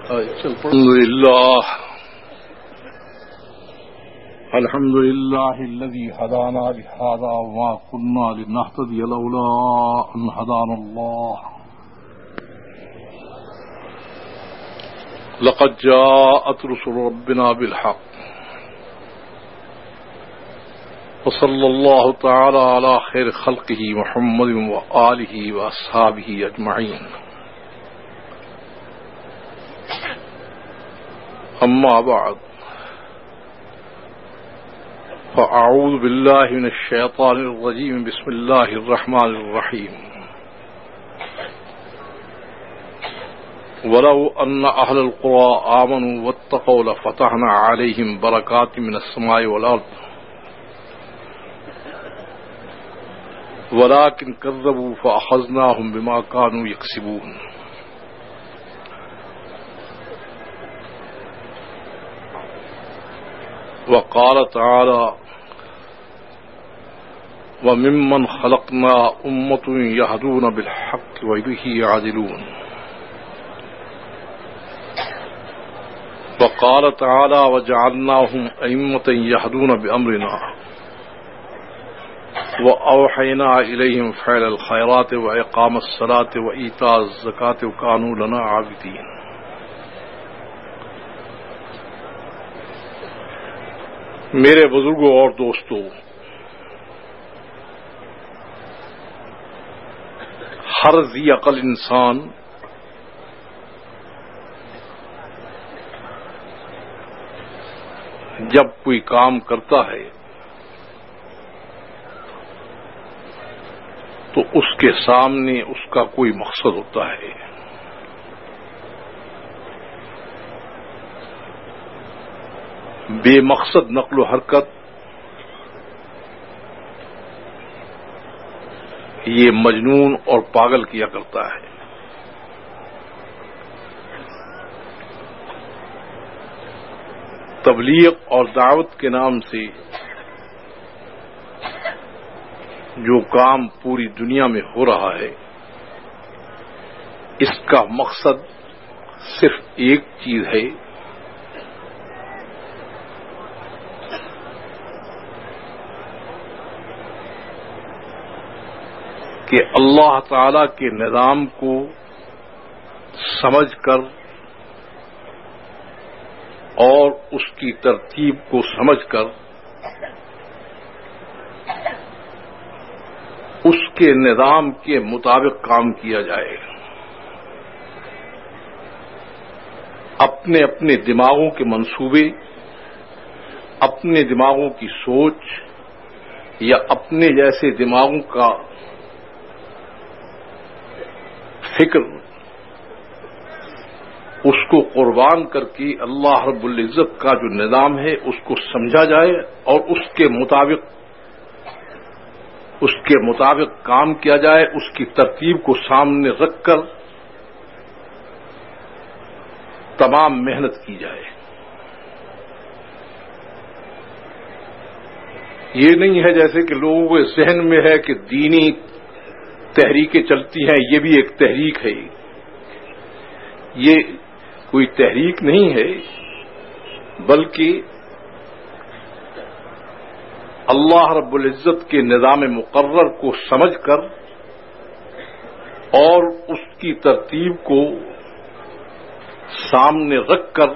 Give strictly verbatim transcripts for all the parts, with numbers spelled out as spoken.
الحمد لله الحمد لله الذي هدانا لهذا وما كنا لنهتدي لولا أن هدانا الله لقد جاءت رسل ربنا بالحق وصلى الله تعالى على خير خلقه محمد وآله وأصحابه أجمعين. أما بعد فأعوذ بالله من الشيطان الرجيم. بسم الله الرحمن الرحيم. ولو أن أهل القرى آمنوا واتقوا لفتحنا عليهم بركات من السماء والأرض ولكن كذبوا فأخذناهم بما كانوا يكسبون. وقال تعالى وممن خلقنا أمة يهدون بالحق وبه يعدلون. وقال تعالى وجعلناهم أئمة يهدون بأمرنا وأوحينا إليهم فعل الخيرات وإقام الصلاة وإيتاء الزكاة وكانوا لنا عابدين. میرے بزرگوں اور دوستوں، ہر ذی عقل انسان جب کوئی کام کرتا ہے تو اس کے سامنے اس کا کوئی مقصد ہوتا ہے. بے مقصد نقل و حرکت یہ مجنون اور پاگل کیا کرتا ہے. تبلیغ اور دعوت کے نام سے جو کام پوری دنیا میں ہو رہا ہے، اس کا مقصد صرف ایک چیز ہے کہ اللہ تعالی کے نظام کو سمجھ کر اور اس کی ترتیب کو سمجھ کر اس کے نظام کے مطابق کام کیا جائے. اپنے اپنے دماغوں کے منصوبے، اپنے دماغوں کی سوچ یا اپنے جیسے دماغوں کا فکر، اس کو قربان کر کے اللہ رب العزت کا جو نظام ہے اس کو سمجھا جائے اور اس کے مطابق اس کے مطابق کام کیا جائے، اس کی ترتیب کو سامنے رکھ کر تمام محنت کی جائے. یہ نہیں ہے جیسے کہ لوگوں کے ذہن میں ہے کہ دینی تحریکیں چلتی ہیں، یہ بھی ایک تحریک ہے. یہ کوئی تحریک نہیں ہے، بلکہ اللہ رب العزت کے نظام مقرر کو سمجھ کر اور اس کی ترتیب کو سامنے رکھ کر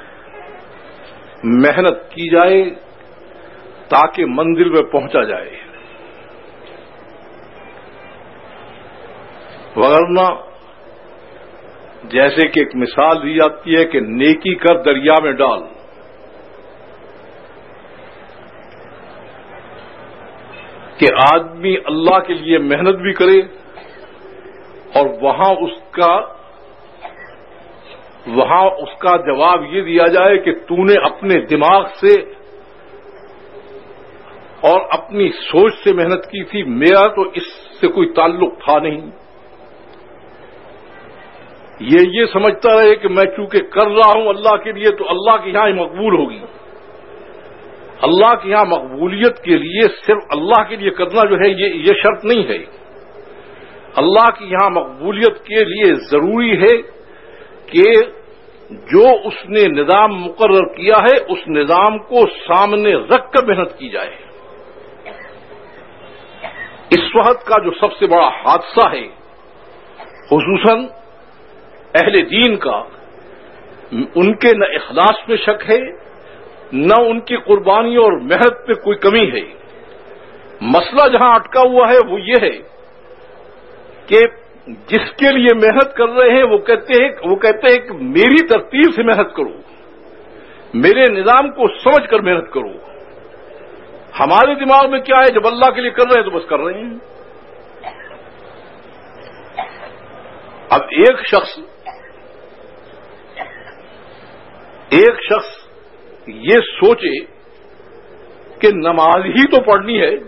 محنت کی جائے تاکہ منزل میں پہنچا جائے. ورنہ جیسے کہ ایک مثال دی جاتی ہے کہ نیکی کر دریا میں ڈال، کہ آدمی اللہ کے لیے محنت بھی کرے اور وہاں اس کا وہاں اس کا جواب یہ دیا جائے کہ تو نے اپنے دماغ سے اور اپنی سوچ سے محنت کی تھی، میرا تو اس سے کوئی تعلق تھا نہیں. یہ یہ سمجھتا رہے کہ میں چونکہ کر رہا ہوں اللہ کے لیے تو اللہ کے یہاں ہی مقبول ہوگی. اللہ کے یہاں مقبولیت کے لیے صرف اللہ کے لیے کرنا جو ہے یہ یہ شرط نہیں ہے. اللہ کے یہاں مقبولیت کے لیے ضروری ہے کہ جو اس نے نظام مقرر کیا ہے اس نظام کو سامنے رکھ کر محنت کی جائے۔ اس وقت کا جو سب سے بڑا حادثہ ہے خصوصاً اہل دین کا، ان کے نہ اخلاص میں شک ہے نہ ان کی قربانیوں اور محنت میں کوئی کمی ہے۔ مسئلہ جہاں اٹکا ہوا ہے وہ یہ ہے کہ جس کے لیے محنت کر رہے ہیں وہ کہتے ہیں وہ کہتے ہیں کہ میری ترتیب سے محنت کرو، میرے نظام کو سمجھ کر محنت کرو۔ ہمارے دماغ میں کیا ہے، جب اللہ کے لیے کر رہے ہیں تو بس کر رہے ہیں۔ اب ایک شخص ایک شخص یہ سوچے کہ نماز ہی تو پڑھنی ہے،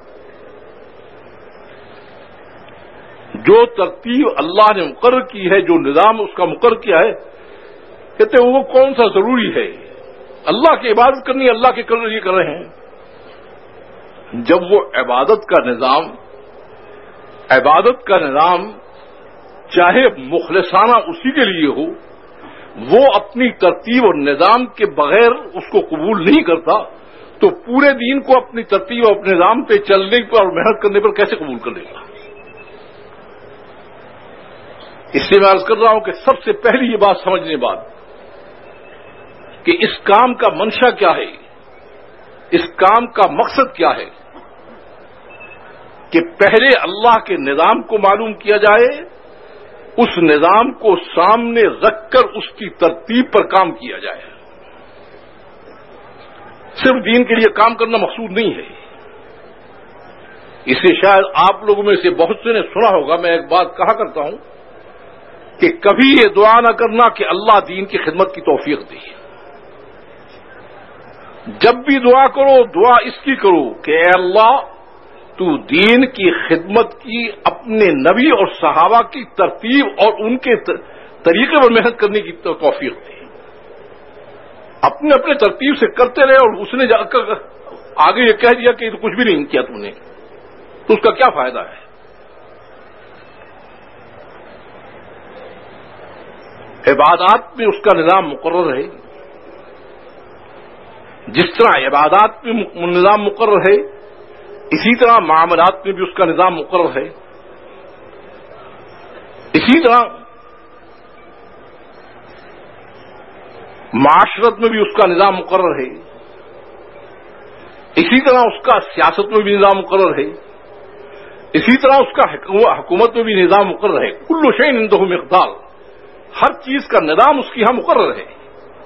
جو ترتیب اللہ نے مقرر کی ہے، جو نظام اس کا مقرر کیا ہے، کہتے ہیں وہ کون سا ضروری ہے، اللہ کی عبادت کرنی، اللہ کے کر یہ کر رہے ہیں۔ جب وہ عبادت کا نظام عبادت کا نظام چاہے مخلصانہ اسی کے لیے ہو، وہ اپنی ترتیب اور نظام کے بغیر اس کو قبول نہیں کرتا تو پورے دین کو اپنی ترتیب اور اپنے نظام پہ چلنے پر اور محنت کرنے پر کیسے قبول کر لے گا؟ اس لیے میں عرض کر رہا ہوں کہ سب سے پہلی یہ بات سمجھنے بعد کہ اس کام کا منشا کیا ہے، اس کام کا مقصد کیا ہے، کہ پہلے اللہ کے نظام کو معلوم کیا جائے، اس نظام کو سامنے رکھ کر اس کی ترتیب پر کام کیا جائے۔ صرف دین کے لیے کام کرنا مقصود نہیں ہے۔ اسے شاید آپ لوگوں میں سے بہت سے نے سنا ہوگا، میں ایک بات کہا کرتا ہوں کہ کبھی یہ دعا نہ کرنا کہ اللہ دین کی خدمت کی توفیق دے۔ جب بھی دعا کرو دعا اس کی کرو کہ اے اللہ تو دین کی خدمت کی اپنے نبی اور صحابہ کی ترتیب اور ان کے طریقے پر محنت کرنے کی توفیق دے۔ اپنے اپنے ترتیب سے کرتے رہے اور اس نے جا کر آگے یہ کہہ دیا کہ تو کچھ بھی نہیں کیا تم نے، تو اس کا کیا فائدہ ہے؟ عبادات میں اس کا نظام مقرر ہے، جس طرح عبادات میں نظام مقرر ہے اسی طرح معاملات میں بھی اس کا نظام مقرر ہے، اسی طرح معاشرت میں بھی اس کا نظام مقرر ہے، اسی طرح اس کا سیاست میں بھی نظام مقرر ہے، اسی طرح اس کا حکومت میں بھی نظام مقرر ہے۔ کل شیء عنده مقدار، ہر چیز کا نظام اس کی یہاں مقرر ہے۔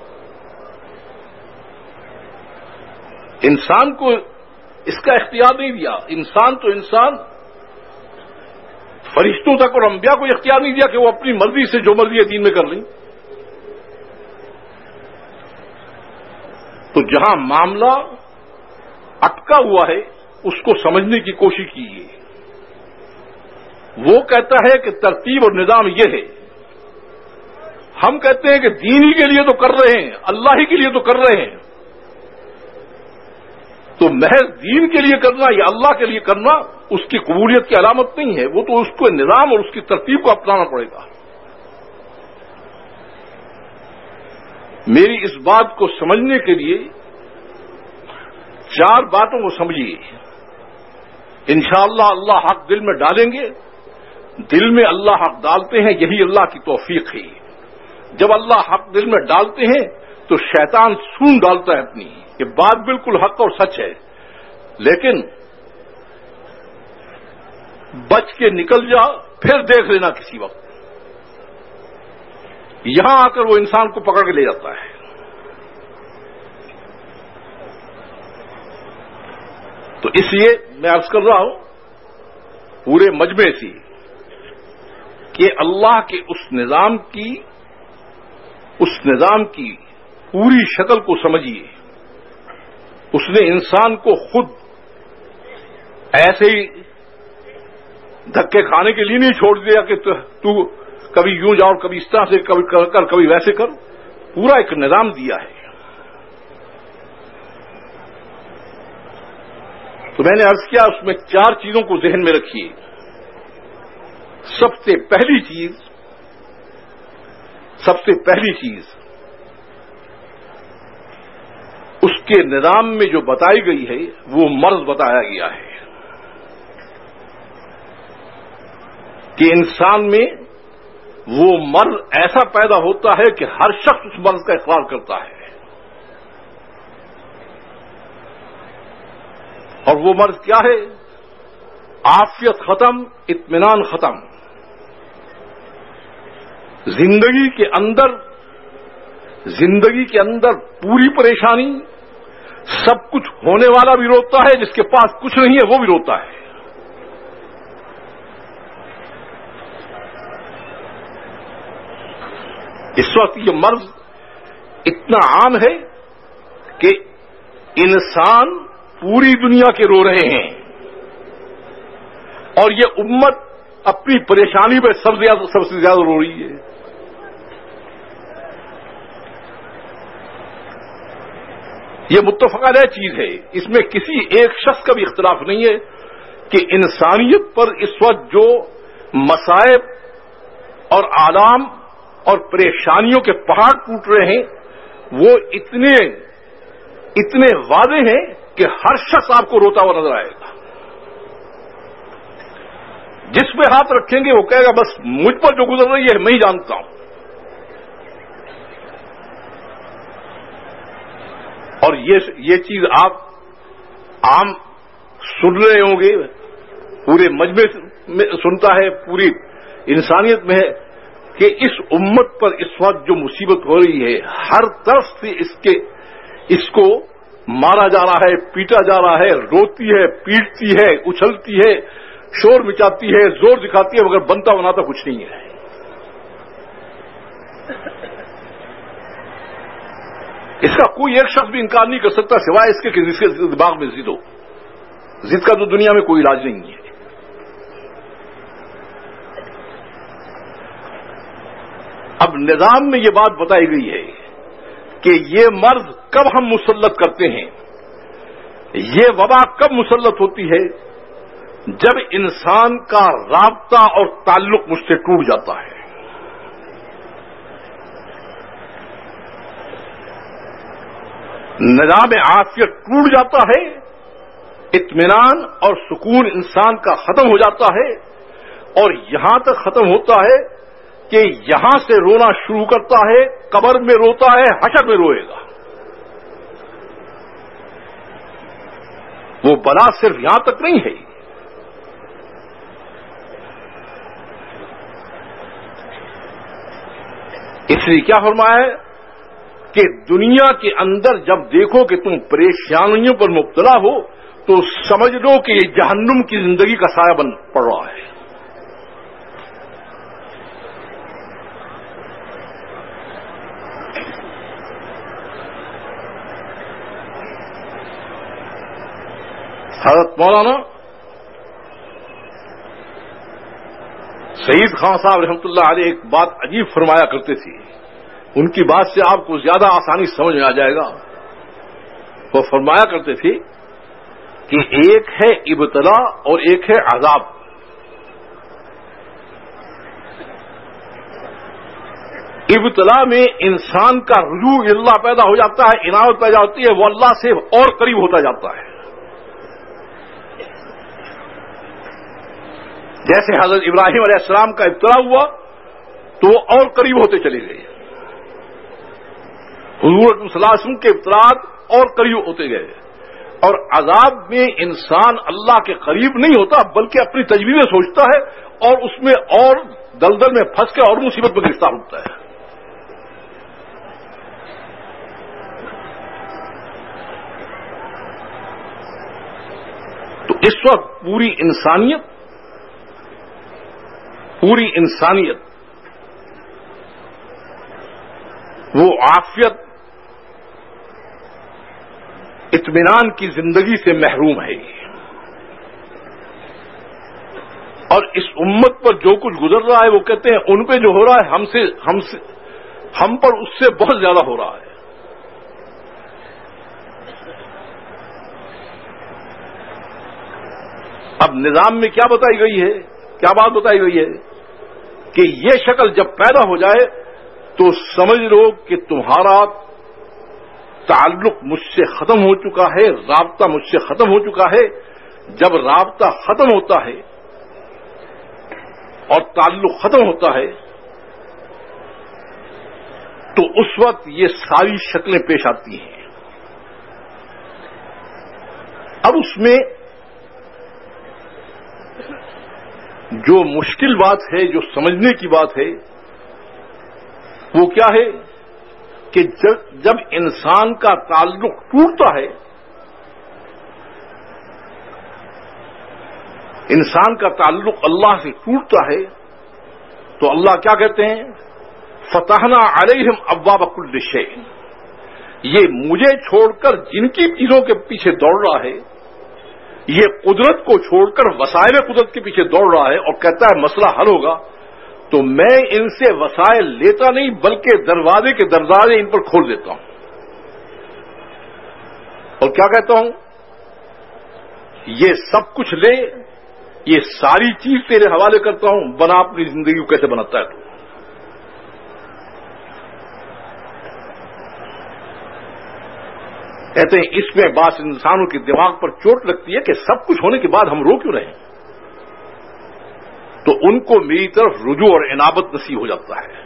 انسان کو اس کا اختیار نہیں دیا، انسان تو انسان فرشتوں تک اور انبیاء کو اختیار نہیں دیا کہ وہ اپنی مرضی سے جو مرضی دین میں کر لیں۔ تو جہاں معاملہ اٹکا ہوا ہے اس کو سمجھنے کی کوشش کیجیے۔ وہ کہتا ہے کہ ترتیب اور نظام یہ ہے، ہم کہتے ہیں کہ دین ہی کے لیے تو کر رہے ہیں، اللہ ہی کے لیے تو کر رہے ہیں، تو محض دین کے لیے کرنا یا اللہ کے لیے کرنا اس کی قبولیت کی علامت نہیں ہے، وہ تو اس کو نظام اور اس کی ترتیب کو اپنانا پڑے گا۔ میری اس بات کو سمجھنے کے لیے چار باتوں کو سمجھیے، انشاءاللہ اللہ حق دل میں ڈالیں گے۔ دل میں اللہ حق ڈالتے ہیں، یہی اللہ کی توفیق ہے۔ جب اللہ حق دل میں ڈالتے ہیں تو شیطان سون ڈالتا ہے اپنی، یہ بات بالکل حق اور سچ ہے، لیکن بچ کے نکل جا پھر دیکھ لینا کسی وقت، یہاں آ کر وہ انسان کو پکڑ کے لے جاتا ہے۔ تو اس لیے میں عرض کر رہا ہوں پورے مجمع سے کہ اللہ کے اس نظام کی اس نظام کی پوری شکل کو سمجھیے۔ اس نے انسان کو خود ایسے ہی دھکے کھانے کے لیے نہیں چھوڑ دیا کہ تو کبھی یوں جاؤ کبھی اس طرح سے کبھی کر کبھی ویسے کر، پورا ایک نظام دیا ہے۔ تو میں نے عرض کیا اس میں چار چیزوں کو ذہن میں رکھیے۔ سب سے پہلی چیز سب سے پہلی چیز کے نظام میں جو بتائی گئی ہے وہ مرض بتایا گیا ہے کہ انسان میں وہ مرض ایسا پیدا ہوتا ہے کہ ہر شخص اس مرض کا اقرار کرتا ہے، اور وہ مرض کیا ہے؟ عافیت ختم، اطمینان ختم، زندگی کے اندر زندگی کے اندر پوری پریشانی، سب کچھ ہونے والا بھی روتا ہے، جس کے پاس کچھ نہیں ہے وہ بھی روتا ہے۔ اس وقت یہ مرض اتنا عام ہے کہ انسان پوری دنیا کے رو رہے ہیں، اور یہ امت اپنی پریشانی پہ سب سب سے زیادہ رو رہی ہے۔ یہ متفق علیہ چیز ہے، اس میں کسی ایک شخص کا بھی اختلاف نہیں ہے کہ انسانیت پر اس وقت جو مصائب اور آلام اور پریشانیوں کے پہاڑ ٹوٹ رہے ہیں وہ اتنے اتنے واضح ہیں کہ ہر شخص آپ کو روتا ہوا نظر آئے گا۔ جس پہ ہاتھ رکھیں گے وہ کہے گا بس مجھ پر جو گزر رہی ہے میں ہی جانتا ہوں۔ اور یہ یہ چیز آپ عام سن رہے ہوں گے، پورے مجمع میں سنتا ہے، پوری انسانیت میں ہے کہ اس امت پر اس وقت جو مصیبت ہو رہی ہے ہر طرف سے اس کے اس کو مارا جا رہا ہے، پیٹا جا رہا ہے، روتی ہے، پیٹتی ہے، اچھلتی ہے، شور مچاتی ہے، زور دکھاتی ہے، مگر بنتا بناتا کچھ نہیں ہے۔ اس کا کوئی ایک شخص بھی انکار نہیں کر سکتا سوائے اس کے کہ جس کے دماغ میں ضد ہو۔ ضد کا تو دنیا میں کوئی علاج نہیں ہے۔ اب نظام میں یہ بات بتائی گئی ہے کہ یہ مرض کب ہم مسلط کرتے ہیں، یہ وبا کب مسلط ہوتی ہے؟ جب انسان کا رابطہ اور تعلق مجھ سے ٹوٹ جاتا ہے۔ نظام عافیت ٹوٹ جاتا ہے، اطمینان اور سکون انسان کا ختم ہو جاتا ہے، اور یہاں تک ختم ہوتا ہے کہ یہاں سے رونا شروع کرتا ہے، قبر میں روتا ہے، حشر میں روئے گا۔ وہ بلا صرف یہاں تک نہیں ہے، اس لیے کیا فرمایا ہے کہ دنیا کے اندر جب دیکھو کہ تم پریشانیوں پر مبتلا ہو تو سمجھ لو کہ یہ جہنم کی زندگی کا سایہ بن پڑ رہا ہے۔ حضرت مولانا سعید خان صاحب رحمۃ اللہ علیہ ایک بات عجیب فرمایا کرتے تھے، ان کی بات سے آپ کو زیادہ آسانی سمجھ میں آ جائے گا۔ وہ فرمایا کرتے تھے کہ ایک ہے ابتلا اور ایک ہے عذاب۔ ابتلا میں انسان کا رجوع اللہ پیدا ہو جاتا ہے، عنایت پیدا ہوتی ہے، وہ اللہ سے اور قریب ہوتا جاتا ہے۔ جیسے حضرت ابراہیم علیہ السلام کا ابتلا ہوا تو وہ اور قریب ہوتے چلے گئے، حضور صلی اللہ علیہ وسلم کے ابتلاءات اور قریب ہوتے گئے، اور عذاب میں انسان اللہ کے قریب نہیں ہوتا بلکہ اپنی تجویزیں سوچتا ہے اور اس میں اور دلدل میں پھنس کے اور مصیبت میں گرفتار ہوتا ہے۔ تو اس وقت پوری انسانیت پوری انسانیت وہ عافیت اطمینان کی زندگی سے محروم ہے، اور اس امت پر جو کچھ گزر رہا ہے وہ کہتے ہیں ان پہ جو ہو رہا ہے ہم سے ہم سے ہم پر اس سے بہت زیادہ ہو رہا ہے۔ اب نظام میں کیا بتائی گئی ہے، کیا بات بتائی گئی ہے کہ یہ شکل جب پیدا ہو جائے تو سمجھ لو کہ تمہارا تعلق مجھ سے ختم ہو چکا ہے، رابطہ مجھ سے ختم ہو چکا ہے. جب رابطہ ختم ہوتا ہے اور تعلق ختم ہوتا ہے تو اس وقت یہ ساری شکلیں پیش آتی ہیں. اب اس میں جو مشکل بات ہے، جو سمجھنے کی بات ہے، وہ کیا ہے کہ جب جب انسان کا تعلق ٹوٹتا ہے، انسان کا تعلق اللہ سے ٹوٹتا ہے تو اللہ کیا کہتے ہیں؟ فتحنا علیہم ابواب کل شیء. یہ مجھے چھوڑ کر جن کی چیزوں کے پیچھے دوڑ رہا ہے، یہ قدرت کو چھوڑ کر وسائل قدرت کے پیچھے دوڑ رہا ہے اور کہتا ہے مسئلہ حل ہوگا، تو میں ان سے وسائل لیتا نہیں بلکہ دروازے کے دروازے ان پر کھول دیتا ہوں. اور کیا کہتا ہوں؟ یہ سب کچھ لے، یہ ساری چیز تیرے حوالے کرتا ہوں، بنا اپنی زندگی کو کیسے بناتا ہے تو. کہتے ہیں اس میں بعض انسانوں کے دماغ پر چوٹ لگتی ہے کہ سب کچھ ہونے کے بعد ہم رو کیوں رہے؟ تو ان کو میری طرف رجوع اور انابت نصیب ہو جاتا ہے.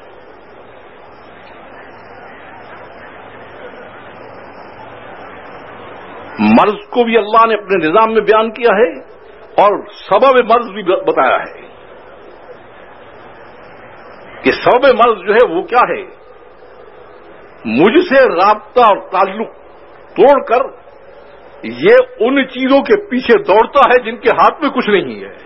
مرض کو بھی اللہ نے اپنے نظام میں بیان کیا ہے اور سبب مرض بھی بتایا ہے کہ سبب مرض جو ہے وہ کیا ہے؟ مجھ سے رابطہ اور تعلق توڑ کر یہ ان چیزوں کے پیچھے دوڑتا ہے جن کے ہاتھ میں کچھ نہیں ہے.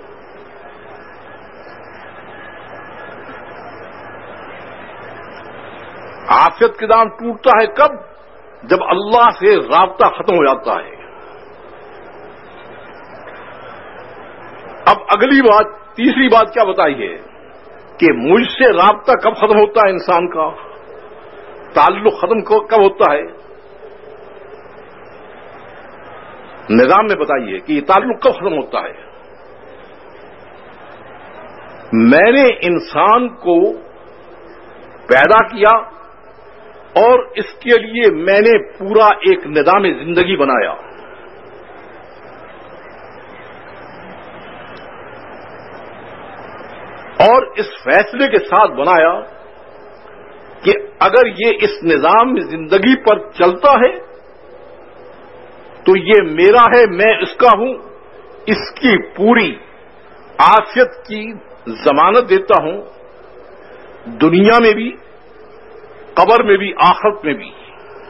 عافیت کا نام ٹوٹتا ہے کب؟ جب اللہ سے رابطہ ختم ہو جاتا ہے. اب اگلی بات، تیسری بات کیا بتائی ہے کہ مجھ سے رابطہ کب ختم ہوتا ہے انسان کا، تعلق ختم کب ہوتا ہے؟ نظام میں بتائیے کہ یہ تعلق کب ختم ہوتا ہے. میں نے انسان کو پیدا کیا اور اس کے لیے میں نے پورا ایک نظام زندگی بنایا. اور اس فیصلے کے ساتھ بنایا کہ اگر یہ اس نظام زندگی پر چلتا ہے تو یہ میرا ہے، میں اس کا ہوں. اس کی پوری عافیت کی ضمانت دیتا ہوں، دنیا میں بھی، قبر میں بھی، آخرت میں بھی.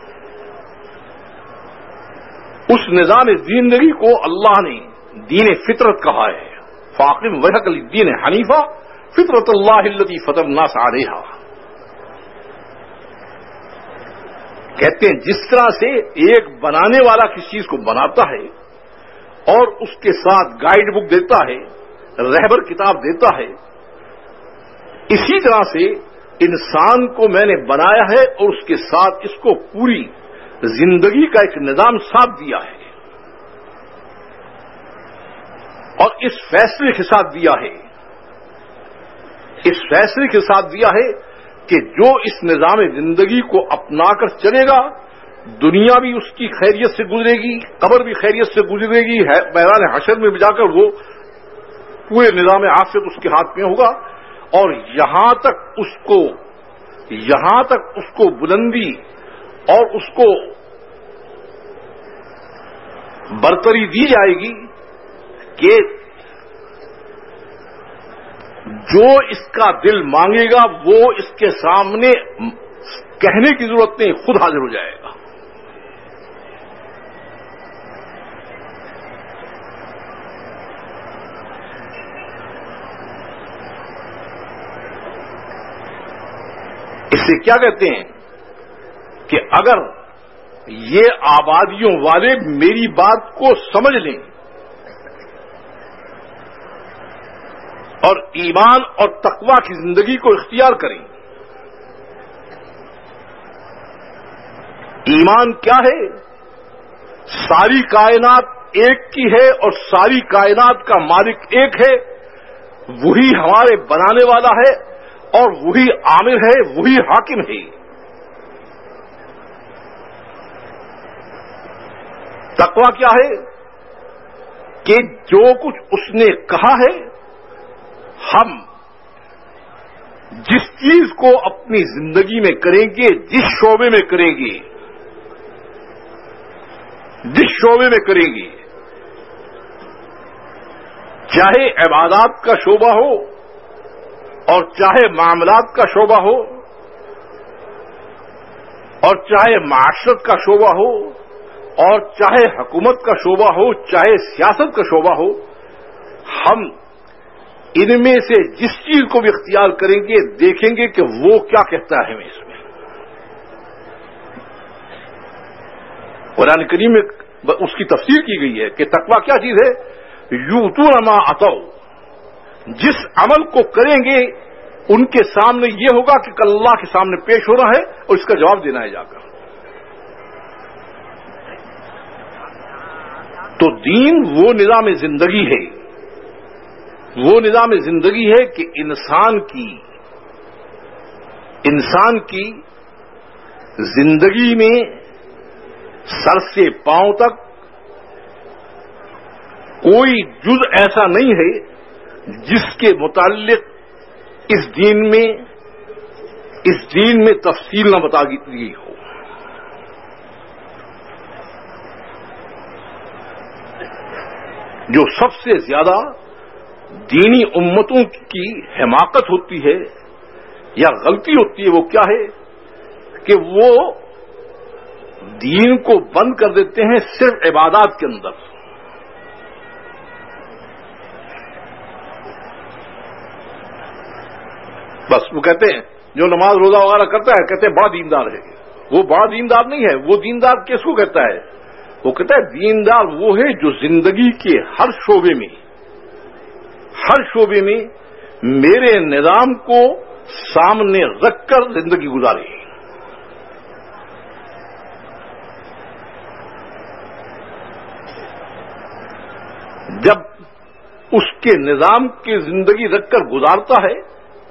اس نظام زندگی کو اللہ نے دین فطرت کہا ہے. فاقم وجہک للدین حنیفہ فطرت اللہ التی فطر الناس علیہا. کہتے ہیں جس طرح سے ایک بنانے والا کسی چیز کو بناتا ہے اور اس کے ساتھ گائیڈ بک دیتا ہے، رہبر کتاب دیتا ہے، اسی طرح سے انسان کو میں نے بنایا ہے اور اس کے ساتھ اس کو پوری زندگی کا ایک نظام ساتھ دیا ہے. اور اس فیصلے کے ساتھ دیا ہے اس فیصلے کے ساتھ دیا ہے کہ جو اس نظام زندگی کو اپنا کر چلے گا، دنیا بھی اس کی خیریت سے گزرے گی، قبر بھی خیریت سے گزرے گی، میدان حشر میں بھی جا کر وہ پورے نظام عافیت اس کے ہاتھ میں ہوگا. اور یہاں تک اس کو یہاں تک اس کو بلندی اور اس کو برتری دی جائے گی کہ جو اس کا دل مانگے گا وہ اس کے سامنے کہنے کی ضرورت نہیں، خود حاضر ہو جائے گا. اسے کیا کہتے ہیں کہ اگر یہ آبادیوں والے میری بات کو سمجھ لیں اور ایمان اور تقوی کی زندگی کو اختیار کریں. ایمان کیا ہے؟ ساری کائنات ایک کی ہے اور ساری کائنات کا مالک ایک ہے، وہی ہمارے بنانے والا ہے اور وہی عامر ہے، وہی حاکم ہے. تقویٰ کیا ہے کہ جو کچھ اس نے کہا ہے ہم جس چیز کو اپنی زندگی میں کریں گے، جس شعبے میں کریں گے جس شعبے میں کریں گے چاہے عبادات کا شعبہ ہو اور چاہے معاملات کا شعبہ ہو اور چاہے معاشرت کا شعبہ ہو اور چاہے حکومت کا شعبہ ہو، چاہے سیاست کا شعبہ ہو، ہم ان میں سے جس چیز کو بھی اختیار کریں گے دیکھیں گے کہ وہ کیا کہتا ہے ہمیں اس میں۔ قرآن کریم میں اس کی تفسیر کی گئی ہے کہ تقویٰ کیا چیز ہے؟ یؤتون ما اتوا، جس عمل کو کریں گے ان کے سامنے یہ ہوگا کہ کل اللہ کے سامنے پیش ہو رہا ہے اور اس کا جواب دینا ہے جا کر۔ تو دین وہ نظام زندگی ہے، وہ نظام زندگی ہے کہ انسان کی انسان کی زندگی میں سر سے پاؤں تک کوئی جز ایسا نہیں ہے جس کے متعلق اس دین میں اس دین میں تفصیل نہ بتا گئی ہو۔ جو سب سے زیادہ دینی امتوں کی حماقت ہوتی ہے یا غلطی ہوتی ہے وہ کیا ہے کہ وہ دین کو بند کر دیتے ہیں صرف عبادات کے اندر۔ بس وہ کہتے ہیں جو نماز روزہ وغیرہ کرتا ہے کہتے ہیں بڑا دیندار ہے، وہ بڑا دیندار نہیں ہے۔ وہ دیندار کس کو کہتا ہے؟ وہ کہتا ہے دیندار وہ ہے جو زندگی کے ہر شعبے میں ہر شعبے میں میرے نظام کو سامنے رکھ کر زندگی گزارے۔ جب اس کے نظام کی زندگی رکھ کر گزارتا ہے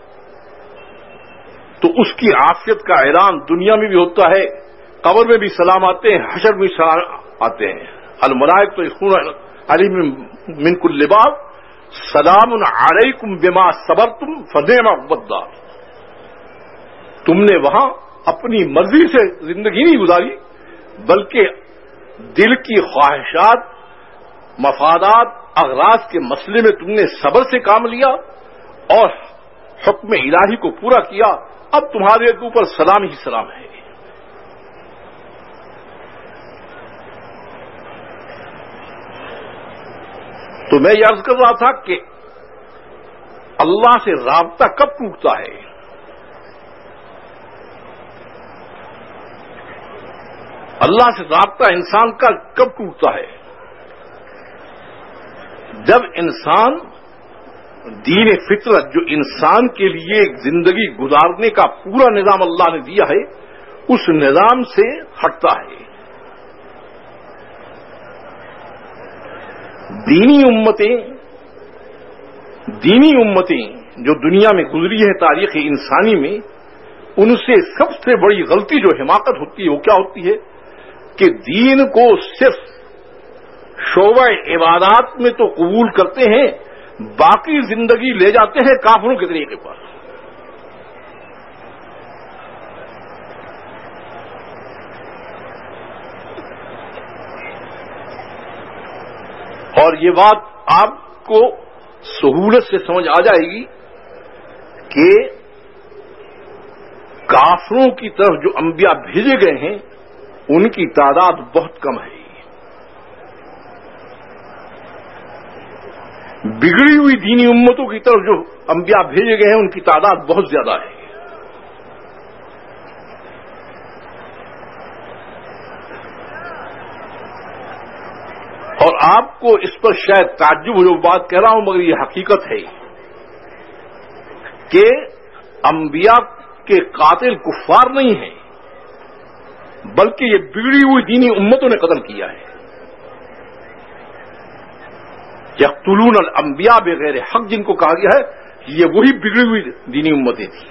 تو اس کی عافیت کا اعلان دنیا میں بھی ہوتا ہے، قبر میں بھی سلام آتے ہیں، حشر میں بھی سلام آتے ہیں۔ الملائکۃ تو یخون علیہم من کل باب سلام علیکم بما صبرتم فنعم عقبی الدار۔ تم نے وہاں اپنی مرضی سے زندگی نہیں گزاری بلکہ دل کی خواہشات، مفادات، اغراض کے مسئلے میں تم نے صبر سے کام لیا اور حکم الہی کو پورا کیا۔ اب تمہارے اوپر سلام ہی سلام ہے۔ تو میں یہ عرض کر رہا تھا کہ اللہ سے رابطہ کب ٹوٹتا ہے؟ اللہ سے رابطہ انسان کا کب ٹوٹتا ہے؟ جب انسان دین فطرت جو انسان کے لیے زندگی گزارنے کا پورا نظام اللہ نے دیا ہے اس نظام سے ہٹتا ہے۔ دینی امتیں دینی امتیں جو دنیا میں گزری ہے تاریخ انسانی میں، ان سے سب سے بڑی غلطی جو حماقت ہوتی ہے وہ کیا ہوتی ہے کہ دین کو صرف شعبہ عبادات میں تو قبول کرتے ہیں، باقی زندگی لے جاتے ہیں کافروں کے طریقے پر۔ اور یہ بات آپ کو سہولت سے سمجھ آ جائے گی کہ کافروں کی طرف جو انبیاء بھیجے گئے ہیں ان کی تعداد بہت کم ہے، بگڑی ہوئی دینی امتوں کی طرف جو انبیاء بھیجے گئے ہیں ان کی تعداد بہت زیادہ ہے۔ اور آپ کو اس پر شاید تعجب ہو جو بات کہہ رہا ہوں مگر یہ حقیقت ہے کہ انبیاء کے قاتل کفار نہیں ہیں بلکہ یہ بگڑی ہوئی دینی امتوں نے قتل کیا ہے۔ یقتلون الانبیاء بغیر حق جن کو کہا گیا ہے یہ وہی بگڑی ہوئی دینی امتیں تھیں۔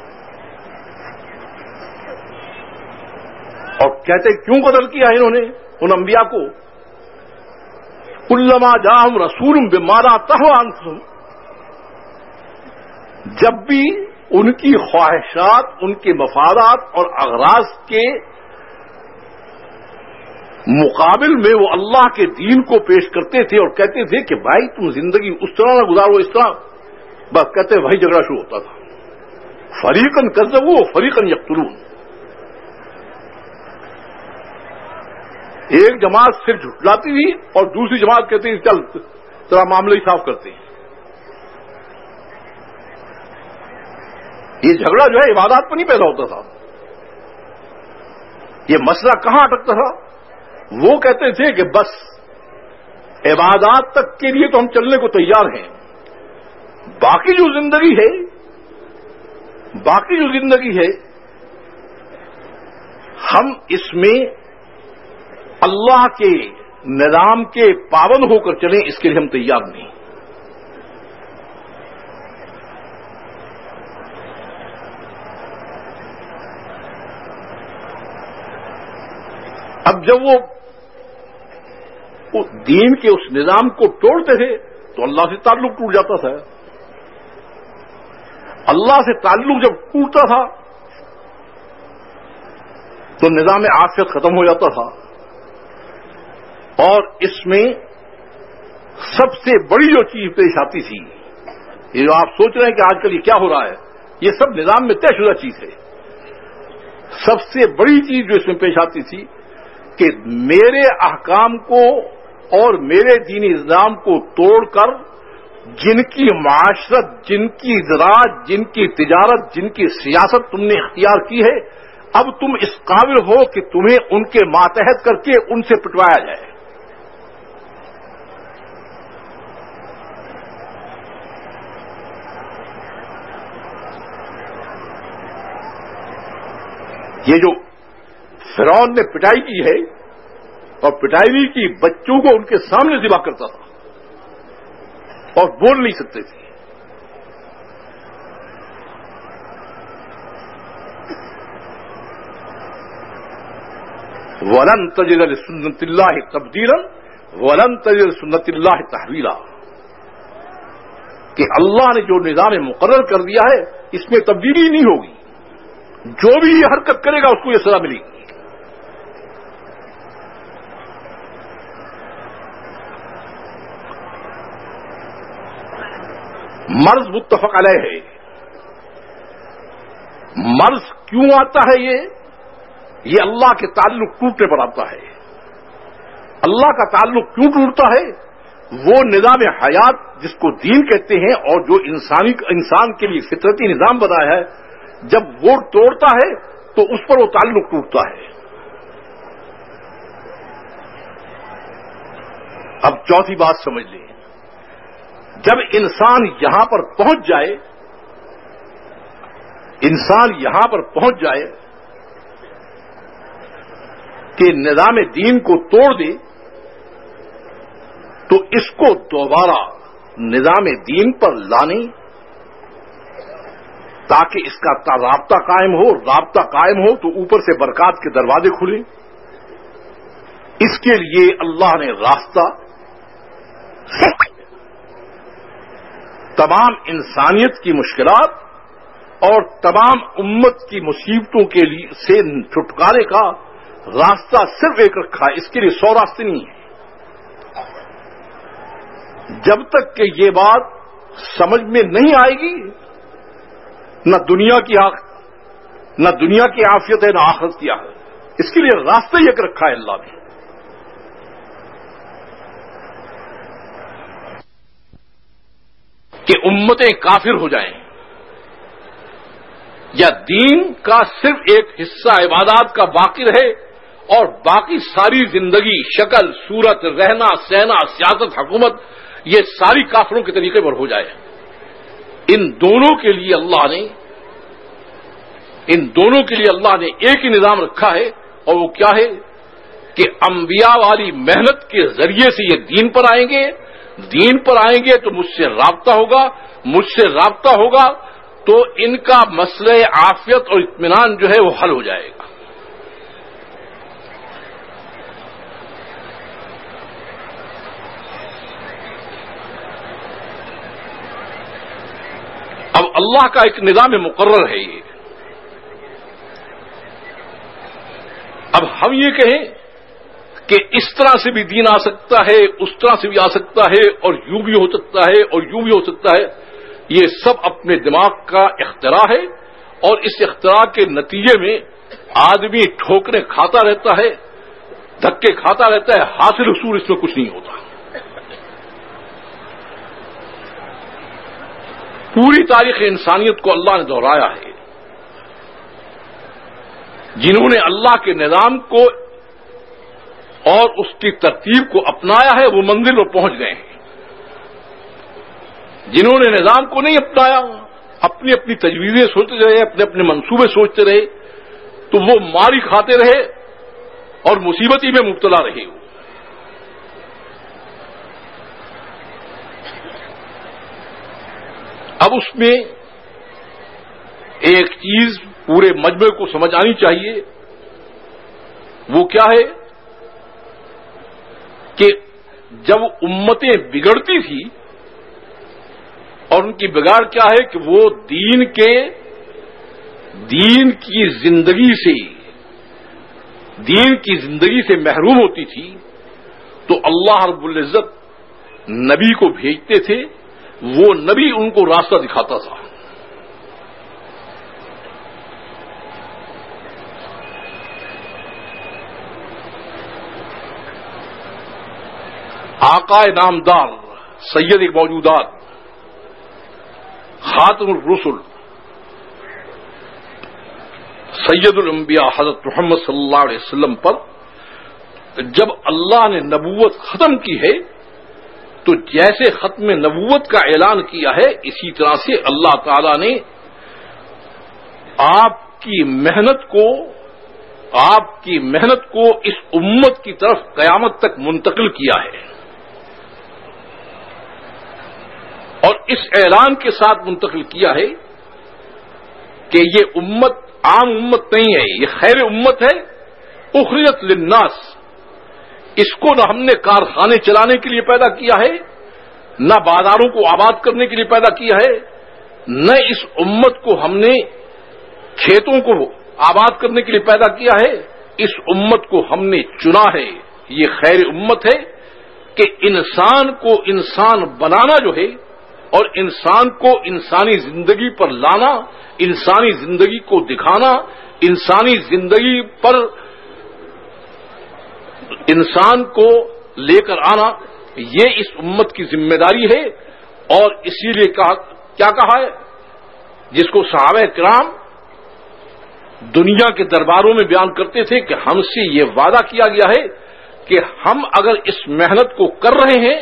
اور کہتے کیوں قتل کیا انہوں نے؟ ان انبیاء کو کلما جاءہم رسول بما لا تہوی انفسہم، جب بھی ان کی خواہشات، ان کے مفادات اور اغراض کے مقابل میں وہ اللہ کے دین کو پیش کرتے تھے اور کہتے تھے کہ بھائی تم زندگی اس طرح نہ گزارو، اس طرح، بس کہتے وہی جھگڑا شروع ہوتا تھا. فریقاً کذبوا و فریقاً یقتلون. ایک جماعت صرف جھٹلاتی تھی اور دوسری جماعت کہتی تھی چل ذرا معاملہ ہی صاف کرتے ہیں. یہ جھگڑا جو ہے عبادات پر نہیں پیدا ہوتا تھا. یہ مسئلہ کہاں اٹکتا تھا؟ وہ کہتے تھے کہ بس عبادات تک کے لیے تو ہم چلنے کو تیار ہیں، باقی جو زندگی ہے باقی جو زندگی ہے ہم اس میں اللہ کے نظام کے پابند ہو کر چلیں، اس کے لیے ہم تیار نہیں. اب جب وہ دین کے اس نظام کو توڑتے تھے تو اللہ سے تعلق ٹوٹ جاتا تھا. اللہ سے تعلق جب ٹوٹتا تھا تو نظام عافیت ختم ہو جاتا تھا. اور اس میں سب سے بڑی جو چیز پیش آتی تھی، یہ جو آپ سوچ رہے ہیں کہ آج کل یہ کیا ہو رہا ہے، یہ سب نظام میں طے شدہ چیز ہے. سب سے بڑی چیز جو اس میں پیش آتی تھی کہ میرے احکام کو اور میرے دینی نظام کو توڑ کر جن کی معاشرت، جن کی زراعت، جن کی تجارت، جن کی سیاست تم نے اختیار کی ہے، اب تم اس قابل ہو کہ تمہیں ان کے ماتحت کر کے ان سے پٹوایا جائے. یہ جو فرعون نے پٹائی کی ہے اور پٹائی بھی کی، بچوں کو ان کے سامنے ذبح کرتا تھا اور بول نہیں سکتے تھے. وَلَن تَجِدَ لِسُنَّتِ اللَّهِ تَبْدِيلًا وَلَن تَجِدَ لِسُنَّتِ اللَّهِ تَحْوِيلًا، کہ اللہ نے جو نظام مقرر کر دیا ہے اس میں تبدیلی نہیں ہوگی. جو بھی یہ حرکت کرے گا اس کو یہ سزا ملے گی. مرض متفق علیہ ہے. مرض کیوں آتا ہے؟ یہ یہ اللہ کے تعلق ٹوٹنے پر آتا ہے. اللہ کا تعلق کیوں ٹوٹتا ہے؟ وہ نظام حیات جس کو دین کہتے ہیں اور جو انسانی انسان کے لیے فطرتی نظام بنایا ہے، جب وہ توڑتا ہے تو اس پر وہ تعلق ٹوٹتا ہے. اب چوتھی بات سمجھ لیں، جب انسان یہاں پر پہنچ جائے انسان یہاں پر پہنچ جائے کہ نظام دین کو توڑ دے تو اس کو دوبارہ نظام دین پر لانے تاکہ اس کا رابطہ قائم ہو رابطہ قائم ہو تو اوپر سے برکات کے دروازے کھلیں. اس کے لیے اللہ نے راستہ تمام انسانیت کی مشکلات اور تمام امت کی مصیبتوں کے لیے سے چھٹکارے کا راستہ صرف ایک رکھا ہے. اس کے لیے سو راستے نہیں ہیں. جب تک کہ یہ بات سمجھ میں نہیں آئے گی، نہ دنیا کی آخ... نہ دنیا کی عافیت ہے نہ آخرت کی آخرت. اس کے لیے راستہ ایک رکھا ہے اللہ نے. کہ امتیں کافر ہو جائیں یا دین کا صرف ایک حصہ عبادات کا باقی رہے اور باقی ساری زندگی، شکل، صورت، رہنا سہنا، سیاست، حکومت، یہ ساری کافروں کے طریقے پر ہو جائے. ان دونوں کے لیے اللہ نے ان دونوں کے لیے اللہ نے ایک ہی نظام رکھا ہے، اور وہ کیا ہے کہ انبیاء والی محنت کے ذریعے سے یہ دین پر آئیں گے. دین پر آئیں گے تو مجھ سے رابطہ ہوگا، مجھ سے رابطہ ہوگا تو ان کا مسئلہ عافیت اور اطمینان جو ہے وہ حل ہو جائے گا. اللہ کا ایک نظام مقرر ہے یہ. اب ہم یہ کہیں کہ اس طرح سے بھی دین آ سکتا ہے، اس طرح سے بھی آ سکتا ہے، اور یوں بھی ہو سکتا ہے اور یوں بھی ہو سکتا ہے، یہ سب اپنے دماغ کا اختراع ہے، اور اس اختراع کے نتیجے میں آدمی ٹھوکریں کھاتا رہتا ہے، دھکے کھاتا رہتا ہے، حاصل حصول اس میں کچھ نہیں ہوتا. پوری تاریخ انسانیت کو اللہ نے دہرایا ہے. جنہوں نے اللہ کے نظام کو اور اس کی ترتیب کو اپنایا ہے وہ منزل پر پہنچ گئے ہیں. جنہوں نے نظام کو نہیں اپنایا، اپنی اپنی تجویزیں سوچتے رہے، اپنے اپنے منصوبے سوچتے رہے، تو وہ ماری کھاتے رہے اور مصیبتی میں مبتلا رہے. اب اس میں ایک چیز پورے مجمع کو سمجھ آنی چاہیے، وہ کیا ہے کہ جب امتیں بگڑتی تھی، اور ان کی بگاڑ کیا ہے کہ وہ دین کے دین کی زندگی سے دین کی زندگی سے محروم ہوتی تھی، تو اللہ رب العزت نبی کو بھیجتے تھے، وہ نبی ان کو راستہ دکھاتا تھا. آقا نامدار سید موجودات خاتم الرسل سید الانبیاء حضرت محمد صلی اللہ علیہ وسلم پر جب اللہ نے نبوت ختم کی ہے، تو جیسے ختم نبوت کا اعلان کیا ہے، اسی طرح سے اللہ تعالی نے آپ کی محنت کو آپ کی محنت کو اس امت کی طرف قیامت تک منتقل کیا ہے، اور اس اعلان کے ساتھ منتقل کیا ہے کہ یہ امت عام امت نہیں ہے، یہ خیر امت ہے. اخرجت للناس، اس کو نہ ہم نے کارخانے چلانے کے لیے پیدا کیا ہے، نہ بازاروں کو آباد کرنے کے لیے پیدا کیا ہے، نہ اس امت کو ہم نے کھیتوں کو آباد کرنے کے لیے پیدا کیا ہے. اس امت کو ہم نے چنا ہے. یہ خیر امت ہے کہ انسان کو انسان بنانا جو ہے، اور انسان کو انسانی زندگی پر لانا، انسانی زندگی کو دکھانا، انسانی زندگی پر انسان کو لے کر آنا، یہ اس امت کی ذمہ داری ہے. اور اسی لیے کہا کیا کہا ہے، جس کو صحابہ کرام دنیا کے درباروں میں بیان کرتے تھے کہ ہم سے یہ وعدہ کیا گیا ہے کہ ہم اگر اس محنت کو کر رہے ہیں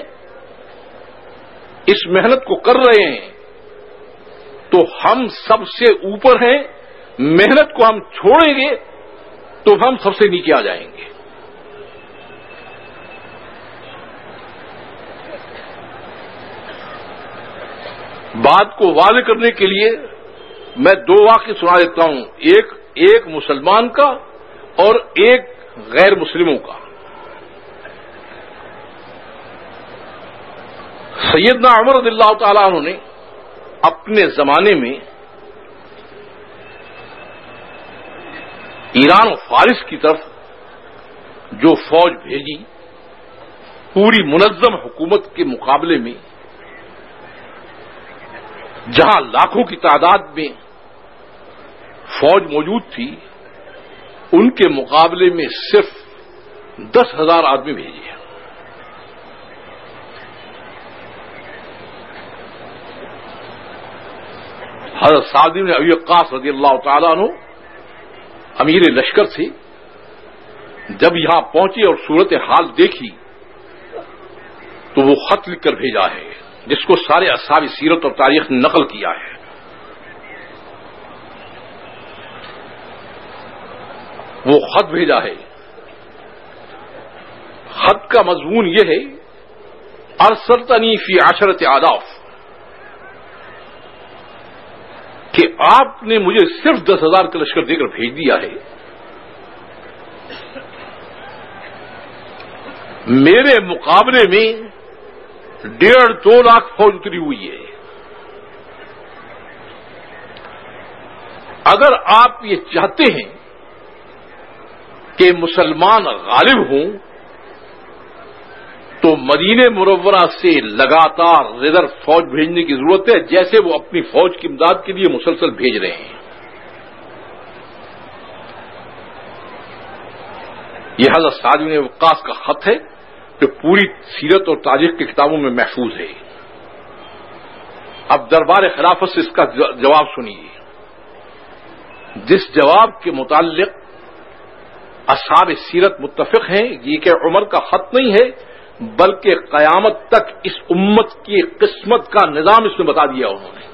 اس محنت کو کر رہے ہیں تو ہم سب سے اوپر ہیں، محنت کو ہم چھوڑیں گے تو ہم سب سے نیچے آ جائیں گے. بات کو واضح کرنے کے لیے میں دو واقعے سنا دیتا ہوں، ایک ایک مسلمان کا اور ایک غیر مسلموں کا. سیدنا عمر رضی اللہ تعالیٰ عنہ نے اپنے زمانے میں ایران و فارس کی طرف جو فوج بھیجی، پوری منظم حکومت کے مقابلے میں جہاں لاکھوں کی تعداد میں فوج موجود تھی، ان کے مقابلے میں صرف دس ہزار آدمی بھیجے. حضرت سعد بن ابی وقاص رضی اللہ تعالیٰ عنہ امیر لشکر تھے. جب یہاں پہنچے اور صورت حال دیکھی تو وہ خط لکھ کر بھیجا ہے، جس کو سارے اصحاب سیرت اور تاریخ نے نقل کیا ہے. وہ خط بھیجا ہے. خط کا مضمون یہ ہے، ارسلتنی فی عشرۃ آلاف، کہ آپ نے مجھے صرف دس ہزار کا لشکر دے کر بھیج دیا ہے، میرے مقابلے میں ڈیڑھ دو لاکھ فوج اتری ہوئی ہے. اگر آپ یہ چاہتے ہیں کہ مسلمان غالب ہوں تو مدینہ منورہ سے لگاتار ریزرو فوج بھیجنے کی ضرورت ہے، جیسے وہ اپنی فوج کی امداد کے لیے مسلسل بھیج رہے ہیں۔ یہ حضرت سعد بن وقاص کا خط ہے جو پوری سیرت اور تاریخ کی کتابوں میں محفوظ ہے۔ اب دربار خلافت سے اس کا جواب سنیے، جس جواب کے متعلق اصحاب سیرت متفق ہیں یہ کہ عمر کا خط نہیں ہے بلکہ قیامت تک اس امت کی قسمت کا نظام اس میں بتا دیا انہوں نے۔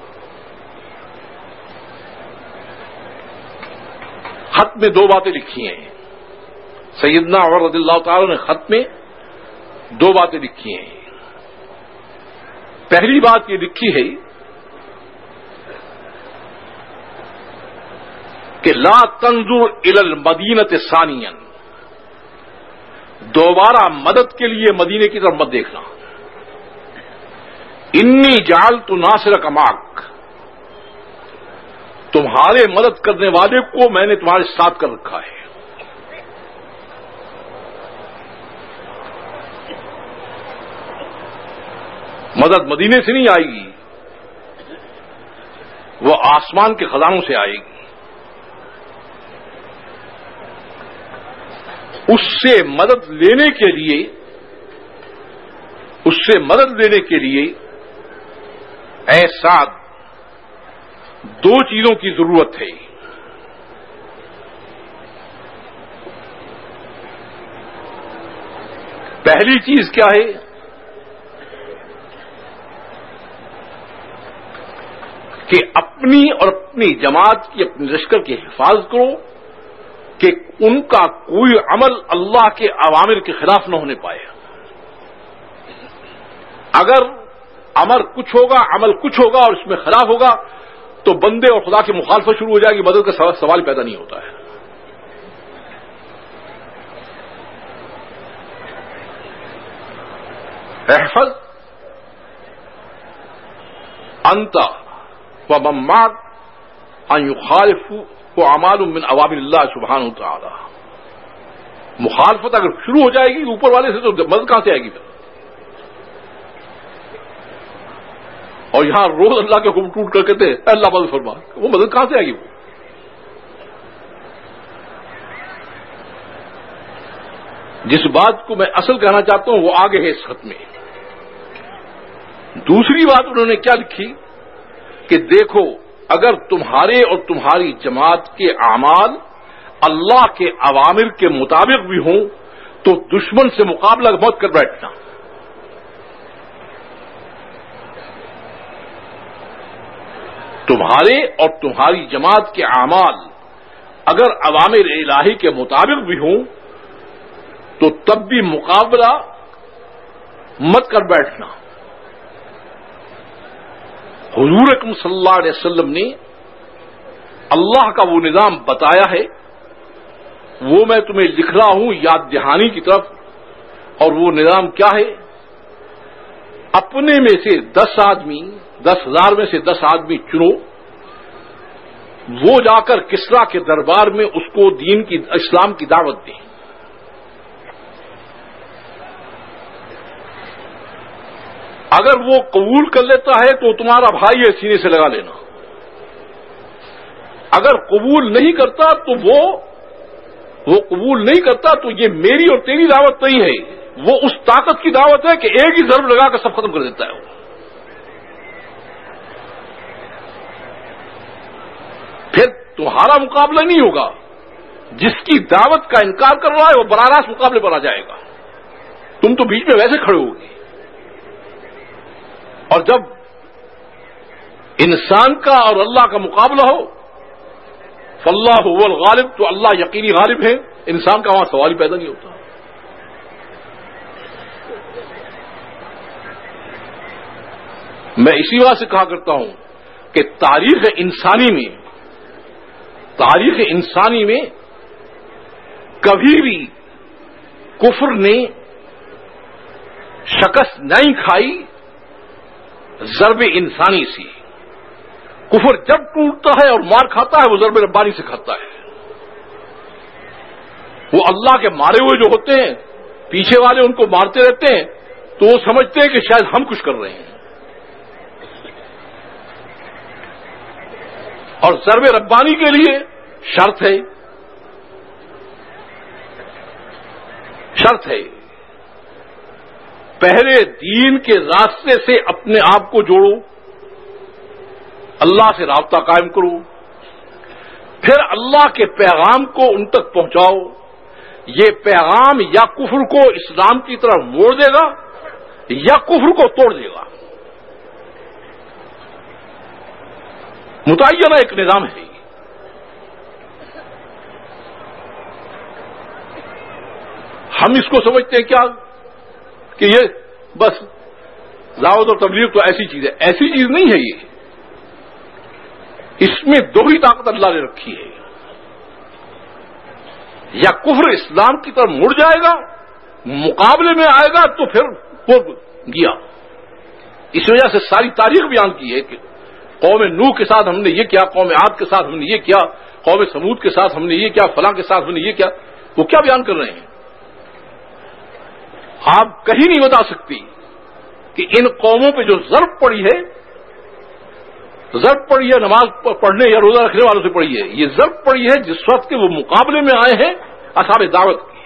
خط میں دو باتیں لکھی ہیں، سیدنا عمر رضی اللہ تعالی نے خط میں دو باتیں لکھی ہیں۔ پہلی بات یہ لکھی ہے کہ لا تنظر الی المدینۃ ثانیا، دوبارہ مدد کے لیے مدینے کی طرف مت دیکھنا۔ انی جعلت ناصرک معک، تمہارے مدد کرنے والے کو میں نے تمہارے ساتھ کر رکھا ہے۔ مدد مدینے سے نہیں آئے گی، وہ آسمان کے خزانوں سے آئے گی۔ اس سے مدد لینے کے لیے اس سے مدد لینے کے لیے اے سعد دو چیزوں کی ضرورت ہے۔ پہلی چیز کیا ہے کہ اپنی اور اپنی جماعت کی اپنی لشکر کی حفاظت کرو کہ ان کا کوئی عمل اللہ کے اوامر کے خلاف نہ ہونے پائے۔ اگر امر کچھ ہوگا عمل کچھ ہوگا اور اس میں خلاف ہوگا تو بندے اور خدا کی مخالفت شروع ہو جائے گی، مدد کا سوال پیدا نہیں ہوتا ہے۔ احفظ انت ومن معك ان يخالفوا اعمال من اوامر اللہ سبحانہ وتعالی۔ مخالفت اگر شروع ہو جائے گی اوپر والے سے تو مدد کہاں سے آئے گی پھر؟ اور یہاں روز اللہ کے حکم ٹوٹ کر کہتے ہیں اللہ مدد فرما، وہ مدد کہاں سے آئے گی؟ وہ جس بات کو میں اصل کہنا چاہتا ہوں وہ آگے ہے اس خط میں۔ دوسری بات انہوں نے کیا لکھی کہ دیکھو اگر تمہارے اور تمہاری جماعت کے اعمال اللہ کے اوامر کے مطابق بھی ہوں تو دشمن سے مقابلہ مت کر بیٹھنا۔ تمہارے اور تمہاری جماعت کے اعمال اگر اوامر الہی کے مطابق بھی ہوں تو تب بھی مقابلہ مت کر بیٹھنا۔ حضور اکرم صلی اللہ علیہ وسلم نے اللہ کا وہ نظام بتایا ہے، وہ میں تمہیں لکھ رہا ہوں یاد دہانی کی طرف، اور وہ نظام کیا ہے؟ اپنے میں سے دس آدمی دس ہزار میں سے دس آدمی چنو، وہ جا کر کسرا کے دربار میں اس کو دین کی اسلام کی دعوت دیں۔ اگر وہ قبول کر لیتا ہے تو تمہارا بھائی ہے، سینے سے لگا لینا۔ اگر قبول نہیں کرتا تو وہ وہ قبول نہیں کرتا تو یہ میری اور تیری دعوت نہیں ہے، وہ اس طاقت کی دعوت ہے کہ ایک ہی ضرب لگا کر سب ختم کر دیتا ہے وہ۔ پھر تمہارا مقابلہ نہیں ہوگا، جس کی دعوت کا انکار کر رہا ہے وہ براہ راست مقابلے پر آ جائے گا، تم تو بیچ میں ویسے کھڑے ہوگے۔ اور جب انسان کا اور اللہ کا مقابلہ ہو فاللہ هو الغالب، تو اللہ یقینی غالب ہے، انسان کا وہاں سوال ہی پیدا نہیں ہوتا۔ میں اسی وجہ سے کہا کرتا ہوں کہ تاریخ انسانی میں تاریخ انسانی میں کبھی بھی کفر نے شکست نہیں کھائی ضرب انسانی سی، کفر جب ٹوٹتا ہے اور مار کھاتا ہے وہ ضرب ربانی سے کھاتا ہے. وہ اللہ کے مارے ہوئے جو ہوتے ہیں پیچھے والے ان کو مارتے رہتے ہیں تو وہ سمجھتے ہیں کہ شاید ہم کچھ کر رہے ہیں. اور ضرب ربانی کے لیے شرط ہے شرط ہے پہلے دین کے راستے سے اپنے آپ کو جوڑو، اللہ سے رابطہ قائم کرو، پھر اللہ کے پیغام کو ان تک پہنچاؤ. یہ پیغام یا کفر کو اسلام کی طرف موڑ دے گا یا کفر کو توڑ دے گا. متعینہ ایک نظام ہے. ہم اس کو سمجھتے ہیں کیا کہ یہ بس دعوت اور تبلیغ تو ایسی چیز ہے. ایسی چیز نہیں ہے. یہ اس میں دو ہی طاقت اللہ نے رکھی ہے. یا کفر اسلام کی طرف مڑ جائے گا، مقابلے میں آئے گا تو پھر وہ گیا. اس وجہ سے ساری تاریخ بیان کی ہے کہ قوم نوح کے ساتھ ہم نے یہ کیا، قوم عاد کے ساتھ ہم نے یہ کیا، قوم سمود کے ساتھ ہم نے یہ کیا، فلاں کے ساتھ ہم نے یہ کیا. وہ کیا بیان کر رہے ہیں؟ آپ کہیں نہیں بتا سکتی کہ ان قوموں پہ جو ضرب پڑی ہے، ضرب پڑی ہے نماز پڑھنے یا روزہ رکھنے والوں سے پڑی ہے. یہ ضرب پڑی ہے جس وقت کے وہ مقابلے میں آئے ہیں اصحاب دعوت کی.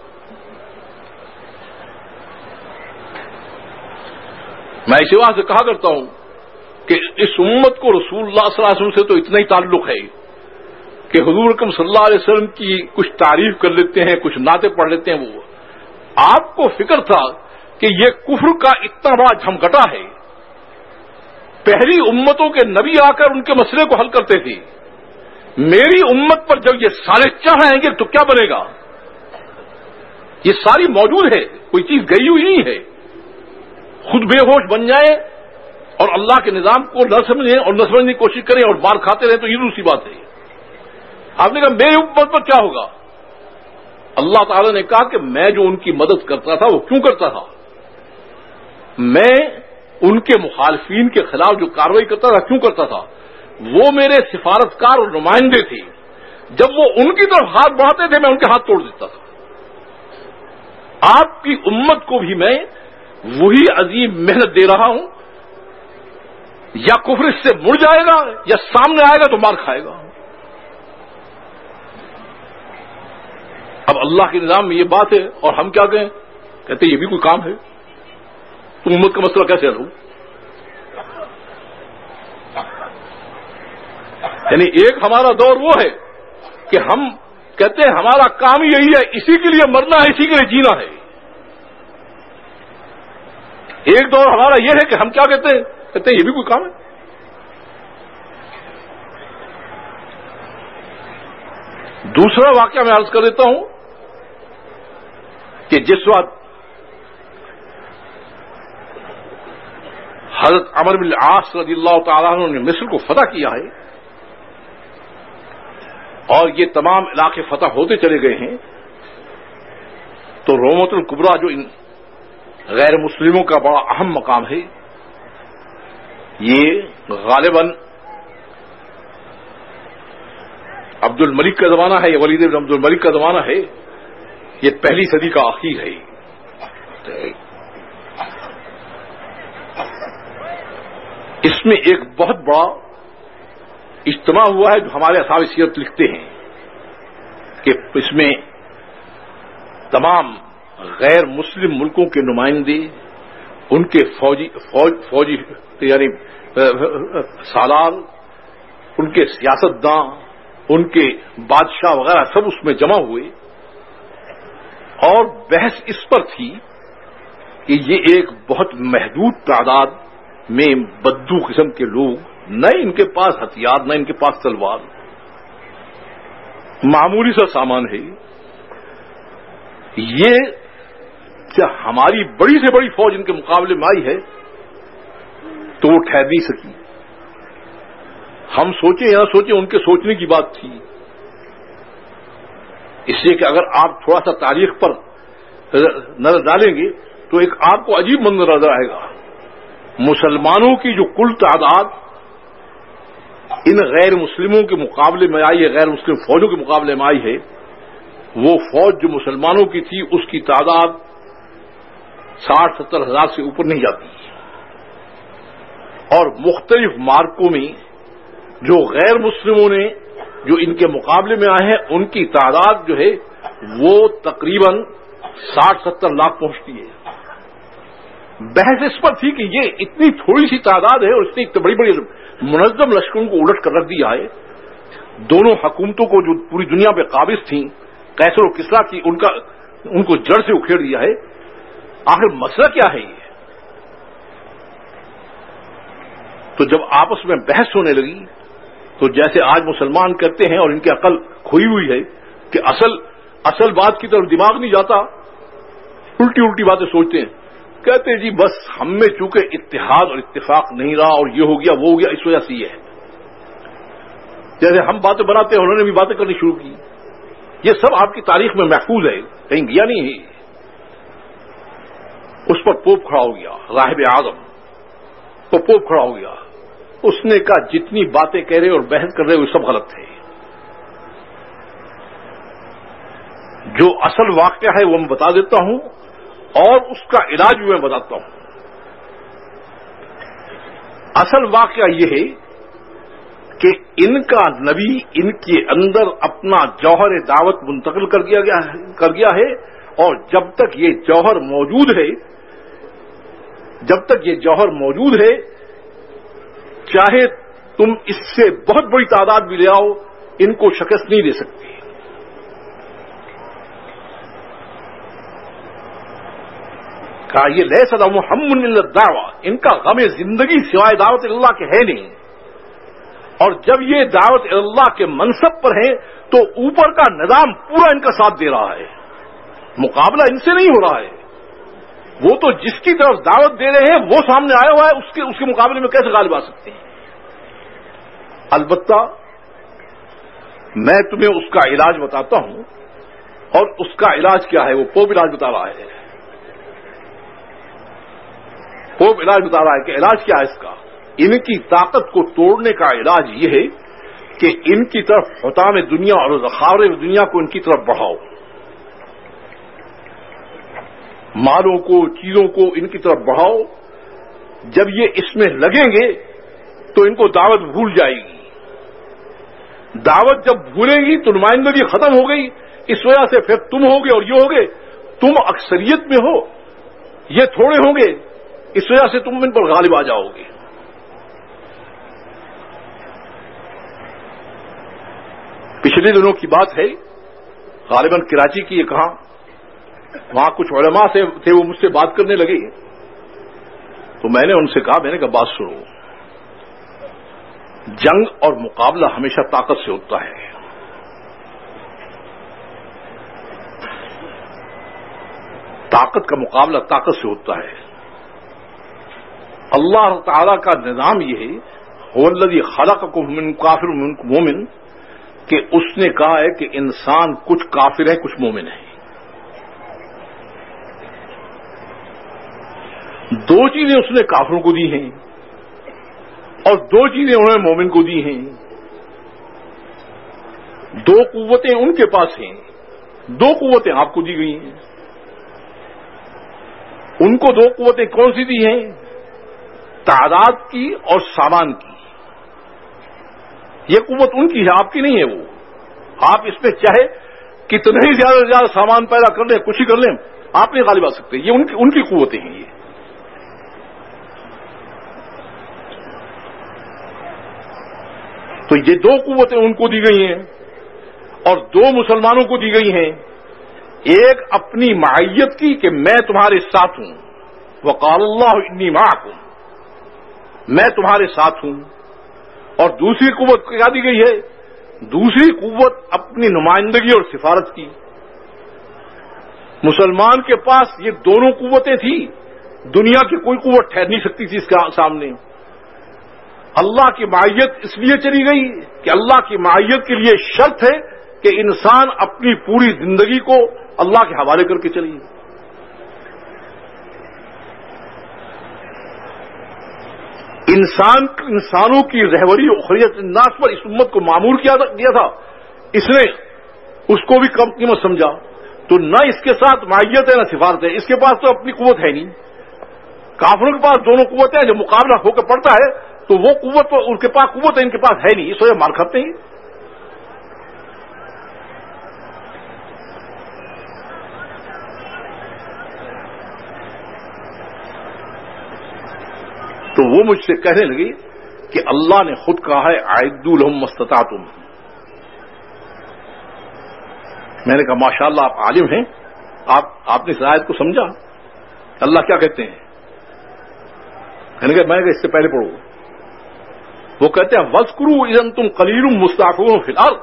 میں اسی بات سے کہا کرتا ہوں کہ اس امت کو رسول اللہ صلی اللہ علیہ وسلم سے تو اتنا ہی تعلق ہے کہ حضور اکرم صلی اللہ علیہ وسلم کی کچھ تعریف کر لیتے ہیں، کچھ نعتیں پڑھ لیتے ہیں. وہ آپ کو فکر تھا کہ یہ کفر کا اتنا بڑا جھمگٹا ہے. پہلی امتوں کے نبی آ کر ان کے مسئلے کو حل کرتے تھے. میری امت پر جب یہ سارے چڑھ آئیں گے تو کیا بنے گا؟ یہ ساری موجود ہے، کوئی چیز گئی ہوئی نہیں ہے. خود بے ہوش بن جائیں اور اللہ کے نظام کو نہ سمجھیں اور نہ سمجھنے کی کوشش کریں اور مار کھاتے رہیں تو یہ دوسری بات ہے. آپ نے کہا میری امت پر کیا ہوگا؟ اللہ تعالی نے کہا کہ میں جو ان کی مدد کرتا تھا وہ کیوں کرتا تھا؟ میں ان کے مخالفین کے خلاف جو کارروائی کرتا تھا کیوں کرتا تھا؟ وہ میرے سفارتکار اور نمائندے تھے. جب وہ ان کی طرف ہاتھ بڑھاتے تھے میں ان کے ہاتھ توڑ دیتا تھا. آپ کی امت کو بھی میں وہی عظیم محنت دے رہا ہوں. یا کفر اس سے مڑ جائے گا یا سامنے آئے گا تو مار کھائے گا. اب اللہ کے نظام میں یہ بات ہے اور ہم کیا کہیں؟ کہتے یہ بھی کوئی کام ہے؟ تم امت کا مسئلہ کیسے حل ہو؟ یعنی ایک ہمارا دور وہ ہے کہ ہم کہتے ہیں ہمارا کام یہی ہے، اسی کے لیے مرنا ہے، اسی کے لیے جینا ہے. ایک دور ہمارا یہ ہے کہ ہم کیا کہتے ہیں؟ کہتے ہیں یہ بھی کوئی کام ہے. دوسرا واقعہ میں عرض کر دیتا ہوں کہ جس وقت حضرت عمرو بن العاص رضی اللہ تعالیٰ عنہ نے مصر کو فتح کیا ہے اور یہ تمام علاقے فتح ہوتے چلے گئے ہیں، تو رومۃ الکبریٰ جو ان غیر مسلموں کا بڑا اہم مقام ہے، یہ غالباً عبد الملک کا زمانہ ہے، یہ ولید بن عبد الملک کا زمانہ ہے، یہ پہلی صدی کا آخر ہے. اس میں ایک بہت بڑا اجتماع ہوا ہے جو ہمارے اصحاب سیرت لکھتے ہیں کہ اس میں تمام غیر مسلم ملکوں کے نمائندے، ان کے فوجی فوج فوجی یعنی سالار، ان کے سیاستداں، ان کے بادشاہ وغیرہ سب اس میں جمع ہوئے اور بحث اس پر تھی کہ یہ ایک بہت محدود تعداد میں بدو قسم کے لوگ، نہ ان کے پاس ہتھیار نہ ان کے پاس تلوار، معمولی سا سامان ہے، یہ کیا ہماری بڑی سے بڑی فوج ان کے مقابلے میں آئی ہے تو وہ ٹھہر نہیں سکی. ہم سوچیں یا نہ سوچیں ان کے سوچنے کی بات تھی. اس لیے کہ اگر آپ تھوڑا سا تاریخ پر نظر ڈالیں گے تو ایک آپ کو عجیب منظر نظر آئے گا. مسلمانوں کی جو کل تعداد ان غیر مسلموں کے مقابلے میں آئی ہے، غیر مسلم فوجوں کے مقابلے میں آئی ہے، وہ فوج جو مسلمانوں کی تھی اس کی تعداد ساٹھ ستر ہزار سے اوپر نہیں جاتی، اور مختلف مارکوں میں جو غیر مسلموں نے جو ان کے مقابلے میں آئے ہیں ان کی تعداد جو ہے وہ تقریباً ساٹھ ستر لاکھ پہنچتی ہے۔ بحث اس پر تھی کہ یہ اتنی تھوڑی سی تعداد ہے اور اتنی بڑی بڑی منظم لشکروں کو الٹ کر رکھ دیا ہے، دونوں حکومتوں کو جو پوری دنیا پہ قابض تھیں، قیصر و کسریٰ کی، ان کا ان کو جڑ سے اکھیڑ دیا ہے۔ آخر مسئلہ کیا ہے یہ؟ تو جب آپس میں بحث ہونے لگی تو جیسے آج مسلمان کرتے ہیں اور ان کی عقل کھوئی ہوئی ہے کہ اصل اصل بات کی طرف دماغ نہیں جاتا، الٹی الٹی باتیں سوچتے ہیں، کہتے ہیں جی بس ہم میں چونکہ اتحاد اور اتفاق نہیں رہا اور یہ ہو گیا وہ ہو گیا، اس وجہ سے یہ ہے۔ جیسے ہم باتیں بناتے ہیں انہوں نے بھی باتیں کرنی شروع کی۔ یہ سب آپ کی تاریخ میں محفوظ ہے، کہیں گیا نہیں ہے۔ اس پر پوپ کھڑا ہو گیا، راہب اعظم تو پوپ کھڑا ہو گیا، اس نے کہا جتنی باتیں کہہ رہے اور بحث کر رہے وہ سب غلط تھے، جو اصل واقعہ ہے وہ میں بتا دیتا ہوں اور اس کا علاج بھی میں بتاتا ہوں۔ اصل واقعہ یہ ہے کہ ان کا نبی ان کے اندر اپنا جوہر دعوت منتقل کر دیا گیا کر گیا ہے، اور جب تک یہ جوہر موجود ہے جب تک یہ جوہر موجود ہے چاہے تم اس سے بہت بڑی تعداد بھی لے آؤ، ان کو شکست نہیں دے سکتی۔ کہا یہ لیس لہم ہم الا الدعوہ، ان کا غم زندگی سوائے دعوت اللہ کے ہے نہیں، اور جب یہ دعوت اللہ کے منصب پر ہیں تو اوپر کا نظام پورا ان کا ساتھ دے رہا ہے، مقابلہ ان سے نہیں ہو رہا ہے۔ وہ تو جس کی طرف دعوت دے رہے ہیں وہ سامنے آیا ہوا ہے، اس کے اس کے مقابلے میں کیسے غالب آ سکتے ہیں؟ البتہ میں تمہیں اس کا علاج بتاتا ہوں، اور اس کا علاج کیا ہے وہ پوپ علاج بتا رہا ہے۔ پوپ علاج بتا رہا ہے کہ علاج کیا ہے اس کا؟ ان کی طاقت کو توڑنے کا علاج یہ ہے کہ ان کی طرف حطام دنیا اور ذخائر دنیا کو ان کی طرف بڑھاؤ، مالوں کو چیزوں کو ان کی طرف بڑھاؤ۔ جب یہ اس میں لگیں گے تو ان کو دعوت بھول جائے گی، دعوت جب بھولیں گی تو نمائندگی ختم ہو گئی، اس وجہ سے پھر تم ہوگے اور یہ ہوگے، تم اکثریت میں ہو، یہ تھوڑے ہوں گے، اس وجہ سے تم ان پر غالب آ جاؤ گے۔ پچھلے دنوں کی بات ہے، غالباً کراچی کی، یہ کہاں وہاں کچھ علماء سے تھے، وہ مجھ سے بات کرنے لگے تو میں نے ان سے کہا، میں نے کہا بات سنو، جنگ اور مقابلہ ہمیشہ طاقت سے ہوتا ہے، طاقت کا مقابلہ طاقت سے ہوتا ہے۔ اللہ تعالی کا نظام یہ ہے، هو الذی خلقکم من کافر من مومن، کہ اس نے کہا ہے کہ انسان کچھ کافر ہے کچھ مومن ہے۔ دو چیزیں اس نے کافروں کو دی ہیں اور دو چیزیں انہوں نے مومن کو دی ہیں۔ دو قوتیں ان کے پاس ہیں، دو قوتیں آپ کو دی گئی ہیں۔ ان کو دو قوتیں کون سی دی ہیں؟ تعداد کی اور سامان کی۔ یہ قوت ان کی ہے، آپ کی نہیں ہے۔ وہ آپ اس میں چاہے کتنے ہی زیادہ سے زیادہ سامان پیدا کر لیں، کچھ ہی کر لیں، آپ نہیں غالب آ سکتے۔ یہ ان کی ان کی قوتیں ہیں۔ یہ تو یہ دو قوتیں ان کو دی گئی ہیں اور دو مسلمانوں کو دی گئی ہیں، ایک اپنی معیت کی کہ میں تمہارے ساتھ ہوں، وقال اللہ انی معکم، میں تمہارے ساتھ ہوں، اور دوسری قوت کیا دی گئی ہے؟ دوسری قوت اپنی نمائندگی اور سفارت کی۔ مسلمان کے پاس یہ دونوں قوتیں تھیں، دنیا کی کوئی قوت ٹھہر نہیں سکتی تھی اس کے سامنے۔ اللہ کی معیت اس لیے چلی گئی کہ اللہ کی معیت کے لیے شرط ہے کہ انسان اپنی پوری زندگی کو اللہ کے حوالے کر کے چلیے۔ انسان انسانوں کی رہبری اخریت الناس پر اس امت کو معمور کیا تھا، اس نے اس کو بھی کم قیمت سمجھا، تو نہ اس کے ساتھ معیت ہے نہ سفارت ہے، اس کے پاس تو اپنی قوت ہے نہیں۔ کافروں کے پاس دونوں قوتیں ہیں، جب مقابلہ ہو کے پڑتا ہے تو وہ قوت تو ان کے پاس قوت ہے، ان کے پاس ہے نہیں، اس وجہ مار کھاتے ہیں۔ تو وہ مجھ سے کہنے لگی کہ اللہ نے خود کہا ہے اعدوا لهم ما استطعتم۔ میں نے کہا ماشاءاللہ آپ عالم ہیں، آپ آپ نے اس آیت کو سمجھا، اللہ کیا کہتے ہیں؟ میں نے کہا میں نے اس سے پہلے پڑھو، وہ کہتے ہیں وَاذْكُرُوا إِذْ أَنْتُمْ قَلِيلٌ مُسْتَضْعَفُونَ فِي الْأَرْضِ۔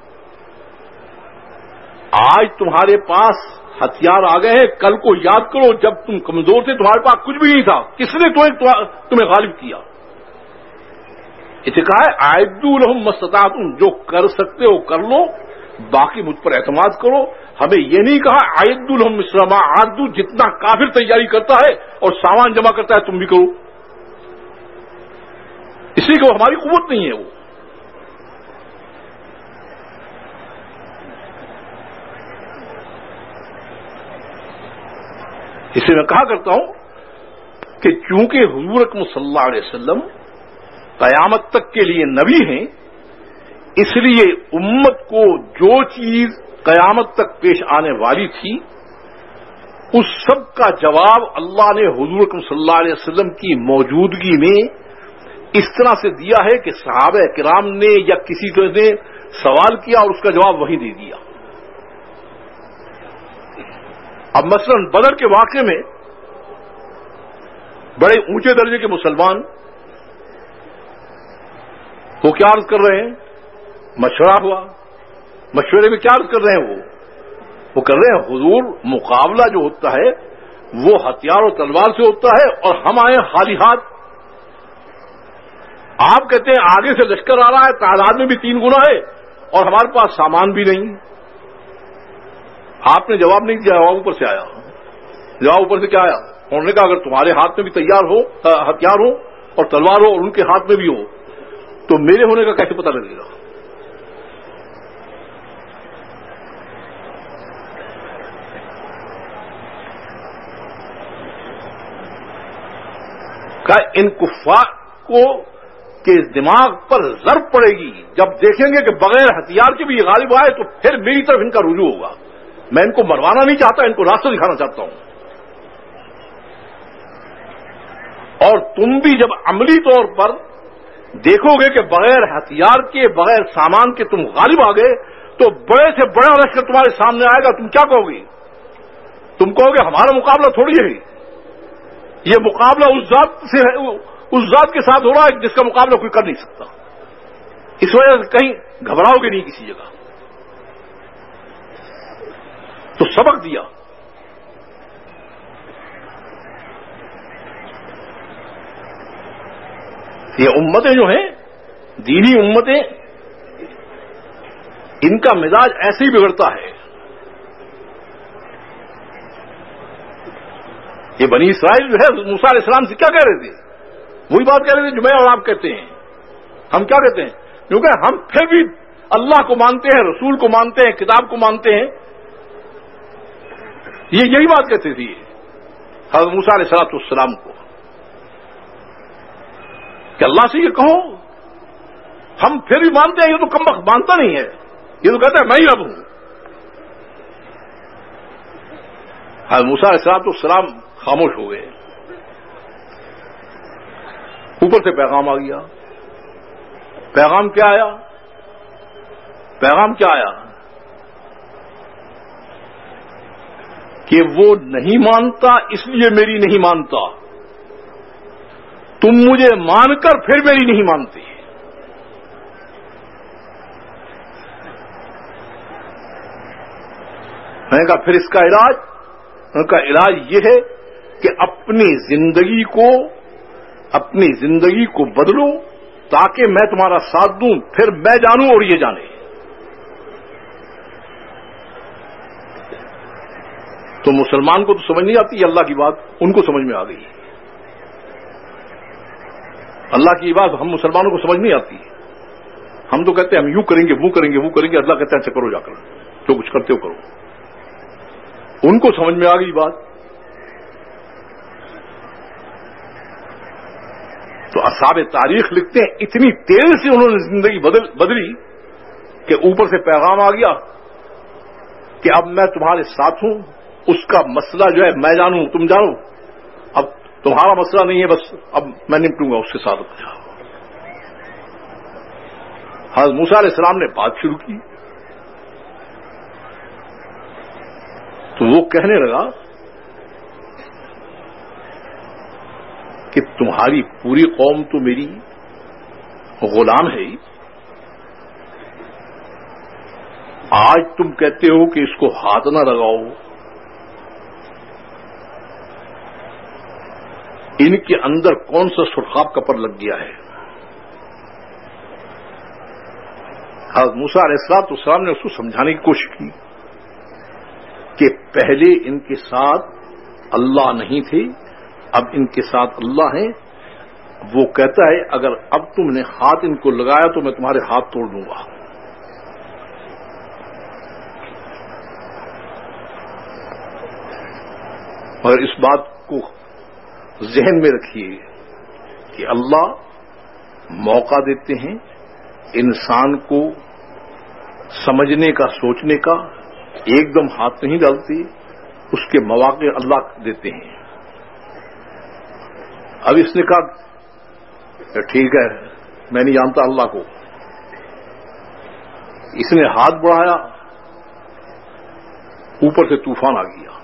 آج تمہارے پاس ہتھیار آ گئے ہیں، کل کو یاد کرو جب تم کمزور تھے، تمہارے پاس کچھ بھی نہیں تھا، کس نے تمہیں تمہیں غالب کیا؟ اسے کہا ہے اعدوا لهم ما استطعتم، جو کر سکتے ہو کر لو، باقی مجھ پر اعتماد کرو۔ ہمیں یہ نہیں کہا اعدوا لهم مثل ما عدوا، جتنا کافر تیاری کرتا ہے اور سامان جمع کرتا ہے تم بھی کرو، اس لیے کہ وہ ہماری قوت نہیں ہے۔ وہ اس لیے میں کہا کرتا ہوں کہ چونکہ حضور اکرم صلی اللہ علیہ وسلم قیامت تک کے لیے نبی ہیں، اس لیے امت کو جو چیز قیامت تک پیش آنے والی تھی اس سب کا جواب اللہ نے حضور اکرم صلی اللہ علیہ وسلم کی موجودگی میں اس طرح سے دیا ہے کہ صحابہ کرام نے یا کسی نے سوال کیا اور اس کا جواب وہی دے دیا۔ اب مثلا بدر کے واقعے میں بڑے اونچے درجے کے مسلمان وہ کیا عرض کر رہے ہیں؟ مشورہ ہوا، مشورے میں کیا عرض کر رہے ہیں؟ وہ وہ کر رہے ہیں حضور مقابلہ جو ہوتا ہے وہ ہتھیار اور تلوار سے ہوتا ہے اور ہم آئے خالی ہاتھ۔ آپ کہتے ہیں آگے سے لشکر آ رہا ہے، تعداد میں بھی تین گنا ہے اور ہمارے پاس سامان بھی نہیں۔ آپ نے جواب نہیں دیا، جواب اوپر سے آیا۔ جواب اوپر سے کیا آیا؟ انہوں نے کہا اگر تمہارے ہاتھ میں بھی تیار ہو ہتھیار ہو اور تلوار ہو اور ان کے ہاتھ میں بھی ہو تو میرے ہونے کا کیسے پتہ لگے گا؟ کہ ان کفار کو کے دماغ پر ضرب پڑے گی جب دیکھیں گے کہ بغیر ہتھیار کے بھی یہ غالب آئے تو پھر میری طرف ان کا رجوع ہوگا۔ میں ان کو مروانا نہیں چاہتا، ان کو راستہ دکھانا چاہتا ہوں۔ اور تم بھی جب عملی طور پر دیکھو گے کہ بغیر ہتھیار کے بغیر سامان کے تم غالب آ گئے تو بڑے سے بڑا لشکر تمہارے سامنے آئے گا، تم کیا کہو گے؟ تم کہو گے ہمارا مقابلہ تھوڑی ہے، یہ مقابلہ اس ذات سے ہے، اس ذات کے ساتھ ہو رہا ہے جس کا مقابلہ کوئی کر نہیں سکتا۔ اس وجہ سے کہیں گھبراؤ گے نہیں کسی جگہ۔ تو سبق دیا۔ یہ امتیں جو ہیں دینی امتیں، ان کا مزاج ایسے ہی بگڑتا ہے۔ یہ بنی اسرائیل جو ہے موسیٰ علیہ السلام سے کیا کہہ رہے تھے؟ وہی بات کہہ رہے تھے جو میں اور آپ کہتے ہیں۔ ہم کیا کہتے ہیں؟ کیونکہ ہم پھر بھی اللہ کو مانتے ہیں، رسول کو مانتے ہیں، کتاب کو مانتے ہیں۔ یہ یہی بات کہتے تھے حضرت موسیٰ علیہ السلام کو کہ اللہ سے یہ کہو، ہم پھر بھی مانتے ہیں، یہ تو کم وقت مانتا نہیں ہے، یہ تو کہتا ہے میں ہی رب ہوں۔ حضرت موسیٰ علیہ السلام خاموش ہو گئے۔ اوپر سے پیغام آ گیا۔ پیغام کیا آیا؟ پیغام کیا آیا؟ کہ وہ نہیں مانتا اس لیے میری نہیں مانتا، تم مجھے مان کر پھر میری نہیں مانتے۔ میں نے کہا پھر اس کا علاج؟ ان کا علاج یہ ہے کہ اپنی زندگی کو اپنی زندگی کو بدلو تاکہ میں تمہارا ساتھ دوں، پھر میں جانوں اور یہ جانے۔ تو مسلمان کو تو سمجھ نہیں آتی اللہ کی بات، ان کو سمجھ میں آ گئی۔ اللہ کی بات ہم مسلمانوں کو سمجھ نہیں آتی. ہم تو کہتے ہیں ہم یوں کریں گے وہ کریں گے وہ کریں گے. اللہ کہتا ہے اچھا کرو جا کر جو کچھ کرتے ہو کرو. ان کو سمجھ میں آ گئی بات. تو اصحاب تاریخ لکھتے ہیں اتنی تیزی سے انہوں نے زندگی بدل بدلی کہ اوپر سے پیغام آ گیا کہ اب میں تمہارے ساتھ ہوں. اس کا مسئلہ جو ہے میں جانوں تم جانو. اب تمہارا مسئلہ نہیں ہے بس اب میں نمٹوں گا اس کے ساتھ. حضرت موسیٰ علیہ السلام نے بات شروع کی تو وہ کہنے لگا کہ تمہاری پوری قوم تو میری غلام ہے. آج تم کہتے ہو کہ اس کو ہاتھ نہ لگاؤ. ان کے اندر کون سا سرخاب کپر لگ گیا ہے؟ حضرت موسیٰ علیہ السلام تو السلام نے اس کو سمجھانے کی کوشش کی کہ پہلے ان کے ساتھ اللہ نہیں تھے اب ان کے ساتھ اللہ ہیں. وہ کہتا ہے اگر اب تم نے ہاتھ ان کو لگایا تو میں تمہارے ہاتھ توڑ دوں گا. اور اس بات کو ذہن میں رکھیے کہ اللہ موقع دیتے ہیں انسان کو سمجھنے کا سوچنے کا. ایک دم ہاتھ نہیں ڈالتے. اس کے مواقع اللہ دیتے ہیں. اب اس نے کہا ٹھیک ہے میں نہیں جانتا اللہ کو. اس نے ہاتھ بڑھایا اوپر سے طوفان آ گیا.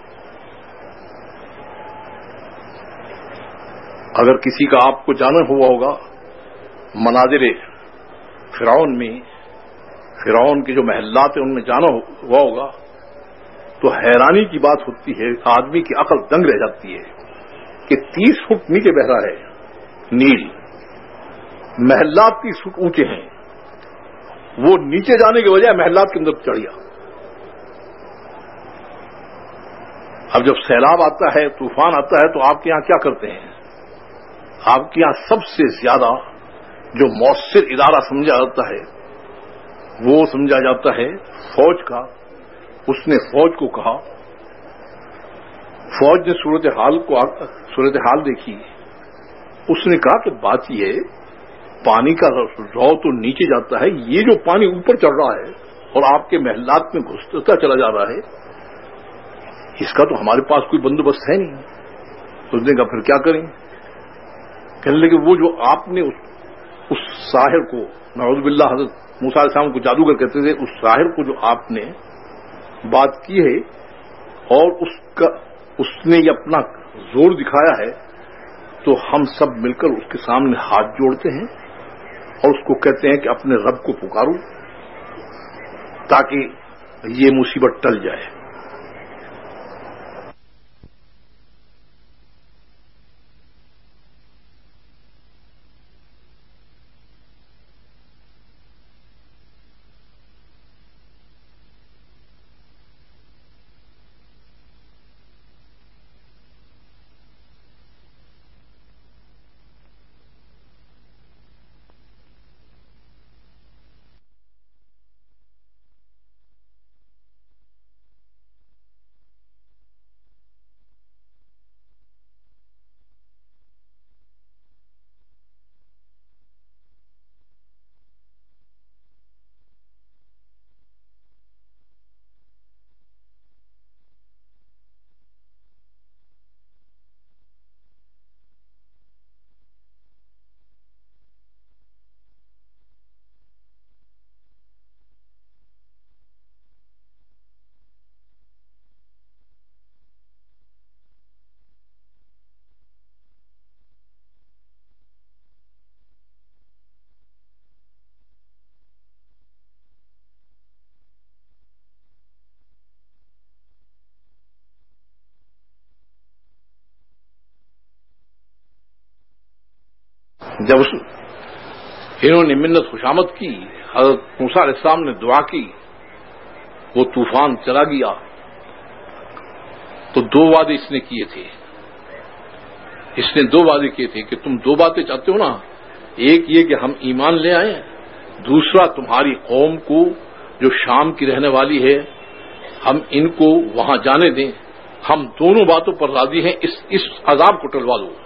اگر کسی کا آپ کو جانا ہوا ہوگا مناظر فرعون میں فرعون کے جو محلات ہیں ان میں جانا ہوا ہوگا تو حیرانی کی بات ہوتی ہے. آدمی کی عقل دنگ رہ جاتی ہے کہ تیس فٹ نیچے بہ رہا ہے نیل. محلات تیس فٹ اونچے ہیں. وہ نیچے جانے کے بجائے محلات کے اندر چڑھ گیا. اب جب سیلاب آتا ہے طوفان آتا ہے تو آپ کے یہاں کیا کرتے ہیں؟ آپ کے یہاں سب سے زیادہ جو مؤثر ادارہ سمجھا جاتا ہے وہ سمجھا جاتا ہے فوج کا. اس نے فوج کو کہا فوج نے صورتحال کو صورتحال دیکھی. اس نے کہا کہ بات یہ پانی کا رو تو نیچے جاتا ہے یہ جو پانی اوپر چڑھ رہا ہے اور آپ کے محلات میں گھستا چلا جا رہا ہے اس کا تو ہمارے پاس کوئی بندوبست ہے نہیں. اس نے کہا پھر کیا کریں؟ کہنے لگے وہ جو آپ نے اس ساحر کو نعوذ باللہ حضرت موسیٰ علیہ السلام کو جادوگر کہتے تھے اس ساحر کو جو آپ نے بات کی ہے اور اس کا اس نے یہ اپنا زور دکھایا ہے تو ہم سب مل کر اس کے سامنے ہاتھ جوڑتے ہیں اور اس کو کہتے ہیں کہ اپنے رب کو پکارو تاکہ یہ مصیبت ٹل جائے. جب اس انہوں نے منت خوشامد کی حضرت موسیٰ علیہ السلام نے دعا کی وہ طوفان چلا گیا. تو دو وعدے اس نے کیے تھے. اس نے دو وعدے کیے تھے کہ تم دو باتیں چاہتے ہو نا، ایک یہ کہ ہم ایمان لے آئیں، دوسرا تمہاری قوم کو جو شام کی رہنے والی ہے ہم ان کو وہاں جانے دیں، ہم دونوں باتوں پر راضی ہیں، اس اس عذاب کو ٹلوا دو۔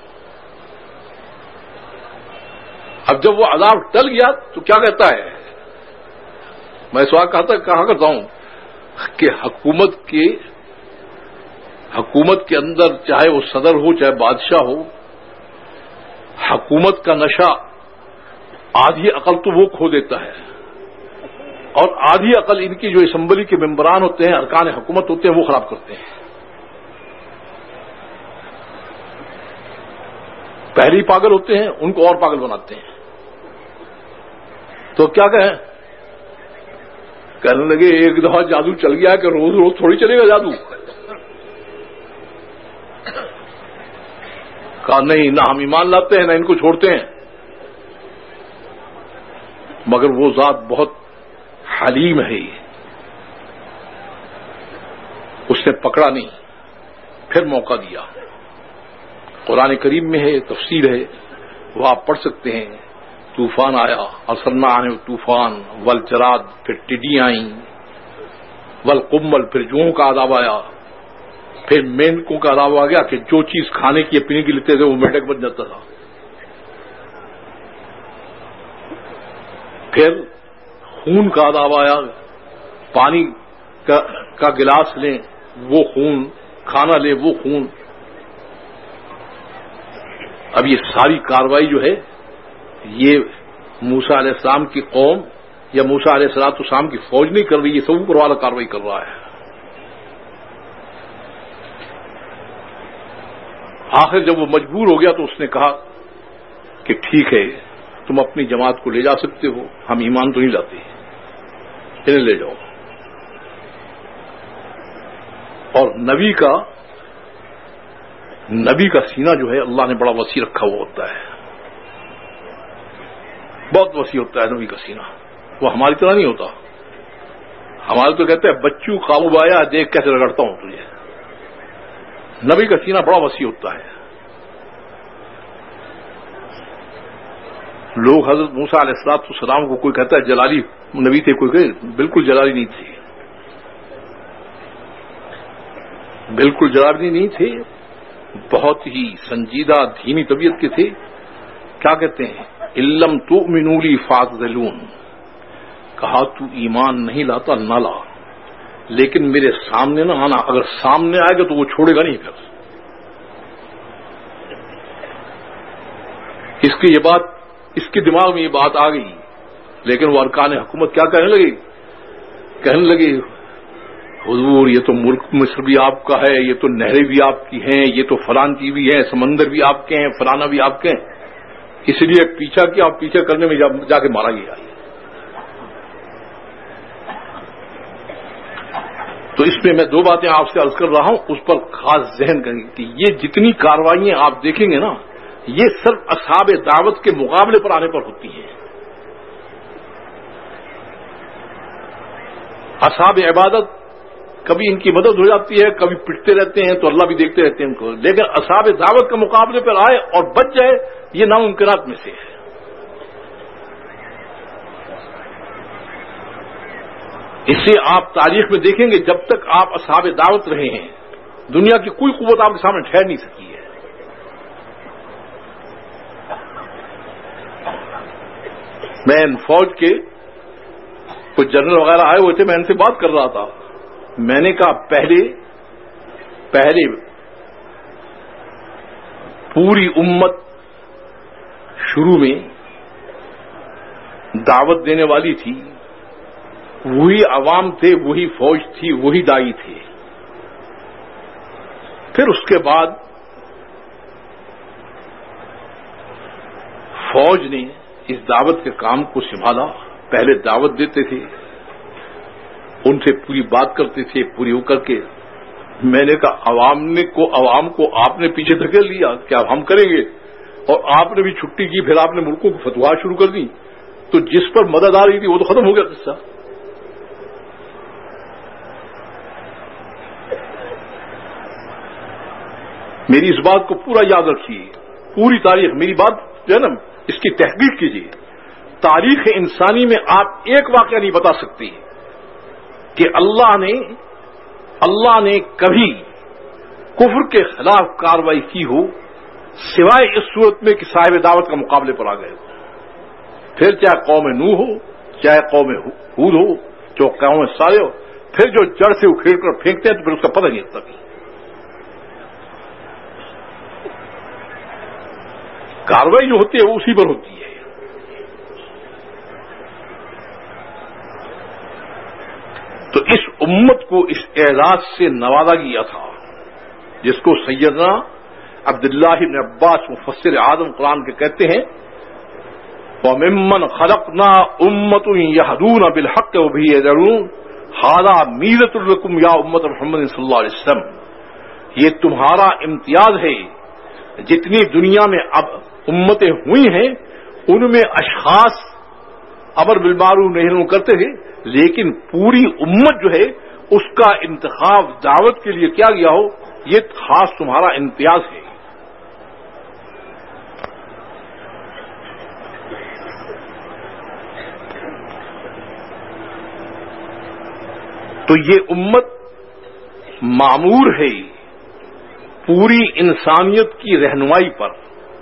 اب جب وہ عذاب ٹل گیا تو کیا کہتا ہے؟ میں سوال کہتا کہا کرتا ہوں کہ حکومت کے حکومت کے اندر چاہے وہ صدر ہو چاہے بادشاہ ہو، حکومت کا نشہ آدھی عقل تو وہ کھو دیتا ہے، اور آدھی عقل ان کی جو اسمبلی کے ممبران ہوتے ہیں، ارکان حکومت ہوتے ہیں، وہ خراب کرتے ہیں۔ پہلے ہی پاگل ہوتے ہیں، ان کو اور پاگل بناتے ہیں۔ تو کیا کہیں؟ کہنے لگے ایک دفعہ جادو چل گیا کہ روز روز تھوڑی چلے گا جادو۔ کہا نہیں، نہ ہم ایمان لاتے ہیں نہ ان کو چھوڑتے ہیں، مگر وہ ذات بہت حلیم ہے، اس نے پکڑا نہیں، پھر موقع دیا۔ قرآن کریم میں ہے، تفسیر ہے، وہ آپ پڑھ سکتے ہیں۔ طوفان آیا، ارسلنا علیہم طوفان والجراد، پھر ٹڈیاں آئیں، والقمل، پھر جوہوں کا عذاب آیا، پھر مینڈکوں کا عذاب آ گیا کہ جو چیز کھانے کی یا پینے کی لیتے تھے وہ مینڈک بن جاتا تھا۔ پھر خون کا عذاب آیا، پانی کا, کا گلاس لیں وہ خون، کھانا لیں وہ خون۔ اب یہ ساری کاروائی جو ہے یہ موسیٰ علیہ السلام کی قوم یا موسیٰ علیہ الصلوۃ والسلام کی فوج نہیں کر رہی، یہ سب اوپر والا کاروائی کر رہا ہے۔ آخر جب وہ مجبور ہو گیا تو اس نے کہا کہ ٹھیک ہے، تم اپنی جماعت کو لے جا سکتے ہو، ہم ایمان تو نہیں لاتے، انہیں لے جاؤ۔ اور نبی کا نبی کا سینہ جو ہے اللہ نے بڑا وسیع رکھا ہوا ہوتا ہے، بہت وسیع ہوتا ہے نبی کا سینہ، وہ ہماری طرح نہیں ہوتا۔ ہمارے تو کہتے ہیں بچوں قابو آیا دیکھ کیسے رگڑتا ہوں تجھے، نبی کا سینہ بڑا وسیع ہوتا ہے۔ لوگ حضرت موسیٰ علیہ الصلوۃ والسلام کو کوئی کہتا ہے جلالی نبی تھے، کوئی کہ بالکل جلالی نہیں تھے، بالکل جلالی نہیں تھے، بہت ہی سنجیدہ دھیمی طبیعت کے تھے۔ کیا کہتے ہیں؟ علم تؤمنوا لی فاعتزلون، کہا تو ایمان نہیں لاتا نہ لا، لیکن میرے سامنے نہ آنا، اگر سامنے آئے گا تو وہ چھوڑے گا نہیں۔ پھر اس کی یہ بات، اس کے دماغ میں یہ بات آ گئی، لیکن وہ ارکان حکومت کیا کہنے لگے؟ کہنے لگے حضور یہ تو ملک مصر بھی آپ کا ہے، یہ تو نہریں بھی آپ کی ہیں، یہ تو فلان کی بھی ہیں، سمندر بھی آپ کے ہیں، فلانا بھی آپ کے ہیں، اس لیے پیچھا کیا، آپ پیچھے کرنے میں جا, جا کے مارا گیا۔ تو اس میں میں دو باتیں آپ سے عرض کر رہا ہوں، اس پر خاص ذہن کریں کہ یہ جتنی کارروائیاں آپ دیکھیں گے نا، یہ صرف اصحاب دعوت کے مقابلے پر آنے پر ہوتی ہیں۔ اصحاب عبادت کبھی ان کی مدد ہو جاتی ہے، کبھی پٹتے رہتے ہیں تو اللہ بھی دیکھتے رہتے ہیں ان کو، لیکن اصحاب دعوت کے مقابلے پر آئے اور بچ جائے یہ ناممکنات میں سے ہے۔ اسے آپ تاریخ میں دیکھیں گے، جب تک آپ اصحاب دعوت رہے ہیں دنیا کی کوئی قوت آپ کے سامنے ٹھہر نہیں سکی ہے۔ میں فوج کے کچھ جنرل وغیرہ آئے ہوئے تھے، میں ان سے بات کر رہا تھا، میں نے کہا پہلے پہلے پوری امت شروع میں دعوت دینے والی تھی، وہی عوام تھے، وہی فوج تھی، وہی دائی تھے۔ پھر اس کے بعد فوج نے اس دعوت کے کام کو سنبھالا، پہلے دعوت دیتے تھے، ان سے پوری بات کرتے تھے، پوری ہو کر کے میں نے کہا عوام نے کو عوام کو آپ نے پیچھے دھکیل لیا کہ اب ہم کریں گے، اور آپ نے بھی چھٹی کی، پھر آپ نے ملکوں کو فتویٰ شروع کر دی، تو جس پر مدد آ رہی تھی وہ تو ختم ہو گیا قصہ۔ میری اس بات کو پورا یاد رکھیے، پوری تاریخ، میری بات جو ہے نا اس کی تحقیق کیجیے، تاریخ انسانی میں آپ ایک واقعہ نہیں بتا سکتی کہ اللہ نے اللہ نے کبھی کفر کے خلاف کارروائی کی ہو سوائے اس صورت میں کہ صاحب دعوت کا مقابلے پر آ گئے ہو، پھر چاہے قوم نوح ہو، چاہے قوم ہود ہو، جو قوم صالح ہو، پھر جو جڑ سے اکھیڑ کر پھینکتے ہیں تو پھر اس کا پتہ نہیں لگتا کہ کارروائی جو ہوتی ہے وہ اسی پر ہوتی ہے۔ تو اس امت کو اس اعزاز سے نوازا گیا تھا جس کو سیدنا عبداللہ بن عباس مفسر اعظم قرآن کے کہتے ہیں، وَمِمَّنْ خَلَقْنَا أُمَّةٌ يَهْدُونَ بِالْحَقِّ وَبِهِ يَهْدُونَ هَذَا مِيزَةٌ لَكُمْ يَا أُمَّةَ محمد صلی اللہ علیہ وسلم، یہ تمہارا امتیاز ہے۔ جتنی دنیا میں اب امتیں ہوئی ہیں ان میں اشخاص امر بالمعروف نہی عنہ کرتے تھے، لیکن پوری امت جو ہے اس کا انتخاب دعوت کے لیے کیا گیا ہو، یہ خاص تمہارا امتیاز ہے۔ تو یہ امت مامور ہے پوری انسانیت کی رہنمائی پر،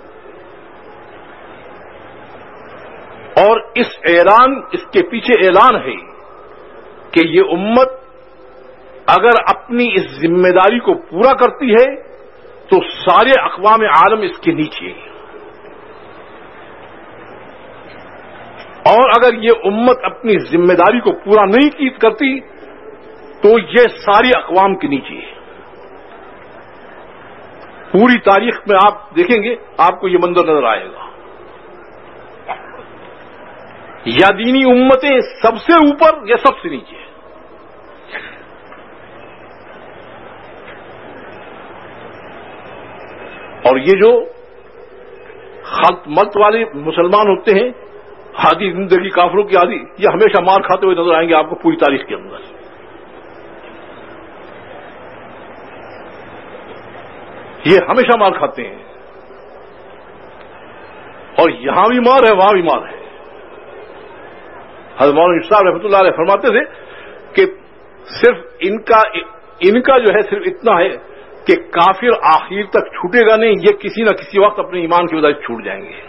اور اس اعلان اس کے پیچھے اعلان ہے کہ یہ امت اگر اپنی اس ذمہ داری کو پورا کرتی ہے تو سارے اقوام عالم اس کے نیچے، اور اگر یہ امت اپنی ذمہ داری کو پورا نہیں کرتی تو یہ ساری اقوام کے نیچے ہے۔ پوری تاریخ میں آپ دیکھیں گے آپ کو یہ منظر نظر آئے گا، یا دینی امتیں سب سے اوپر یا سب سے نیچے، اور یہ جو خلط ملط والے مسلمان ہوتے ہیں، عادی زندگی کافروں کی عادی، یہ ہمیشہ مار کھاتے ہوئے نظر آئیں گے آپ کو پوری تاریخ کے اندر۔ یہ ہمیشہ مار کھاتے ہیں، اور یہاں بھی مار ہے وہاں بھی مار ہے۔ حضرت مولانا صاحب رحمۃ اللہ علیہ فرماتے تھے کہ صرف ان کا ان کا جو ہے صرف اتنا ہے کہ کافر آخر تک چھوٹے گا نہیں، یہ کسی نہ کسی وقت اپنے ایمان کی وجہ سے چھوٹ جائیں گے،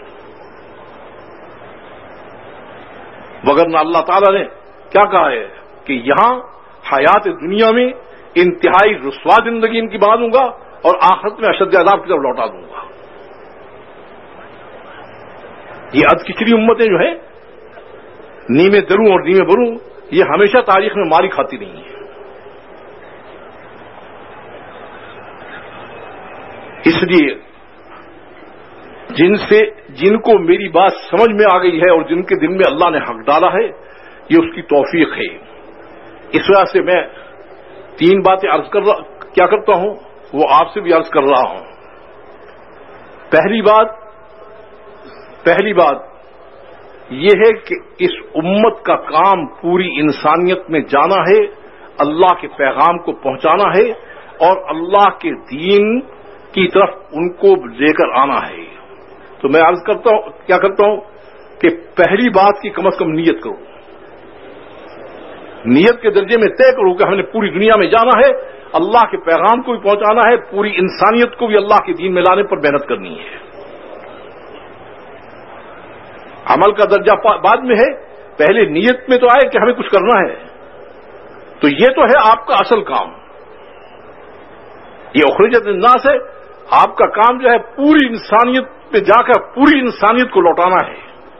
وگرنہ اللہ تعالیٰ نے کیا کہا ہے کہ یہاں حیات دنیا میں انتہائی رسوا زندگی ان کی بنا دوں گا اور آخرت میں اشد عذاب کی طرف لوٹا دوں گا۔ یہ اد کچری امتیں جو ہیں نیمے دروں اور نیمے بروں، یہ ہمیشہ تاریخ میں ماری کھاتی نہیں ہے۔ اس لیے جن سے جن کو میری بات سمجھ میں آ گئی ہے اور جن کے دل میں اللہ نے حق ڈالا ہے، یہ اس کی توفیق ہے۔ اس وجہ سے میں تین باتیں عرض کر رہا کیا کرتا ہوں وہ آپ سے بھی عرض کر رہا ہوں۔ پہلی بات پہلی بات یہ ہے کہ اس امت کا کام پوری انسانیت میں جانا ہے، اللہ کے پیغام کو پہنچانا ہے اور اللہ کے دین کی طرف ان کو لے کر آنا ہے۔ تو میں عرض کرتا ہوں کیا کرتا ہوں کہ پہلی بات کی کم از کم نیت کرو، نیت کے درجے میں طے کرو کہ ہم نے پوری دنیا میں جانا ہے، اللہ کے پیغام کو بھی پہنچانا ہے، پوری انسانیت کو بھی اللہ کے دین میں لانے پر محنت کرنی ہے۔ عمل کا درجہ بعد میں ہے، پہلے نیت میں تو آئے کہ ہمیں کچھ کرنا ہے، تو یہ تو ہے آپ کا اصل کام، یہ اخرجت للناس ہے، آپ کا کام جو ہے پوری انسانیت پہ جا کر پوری انسانیت کو لوٹانا ہے۔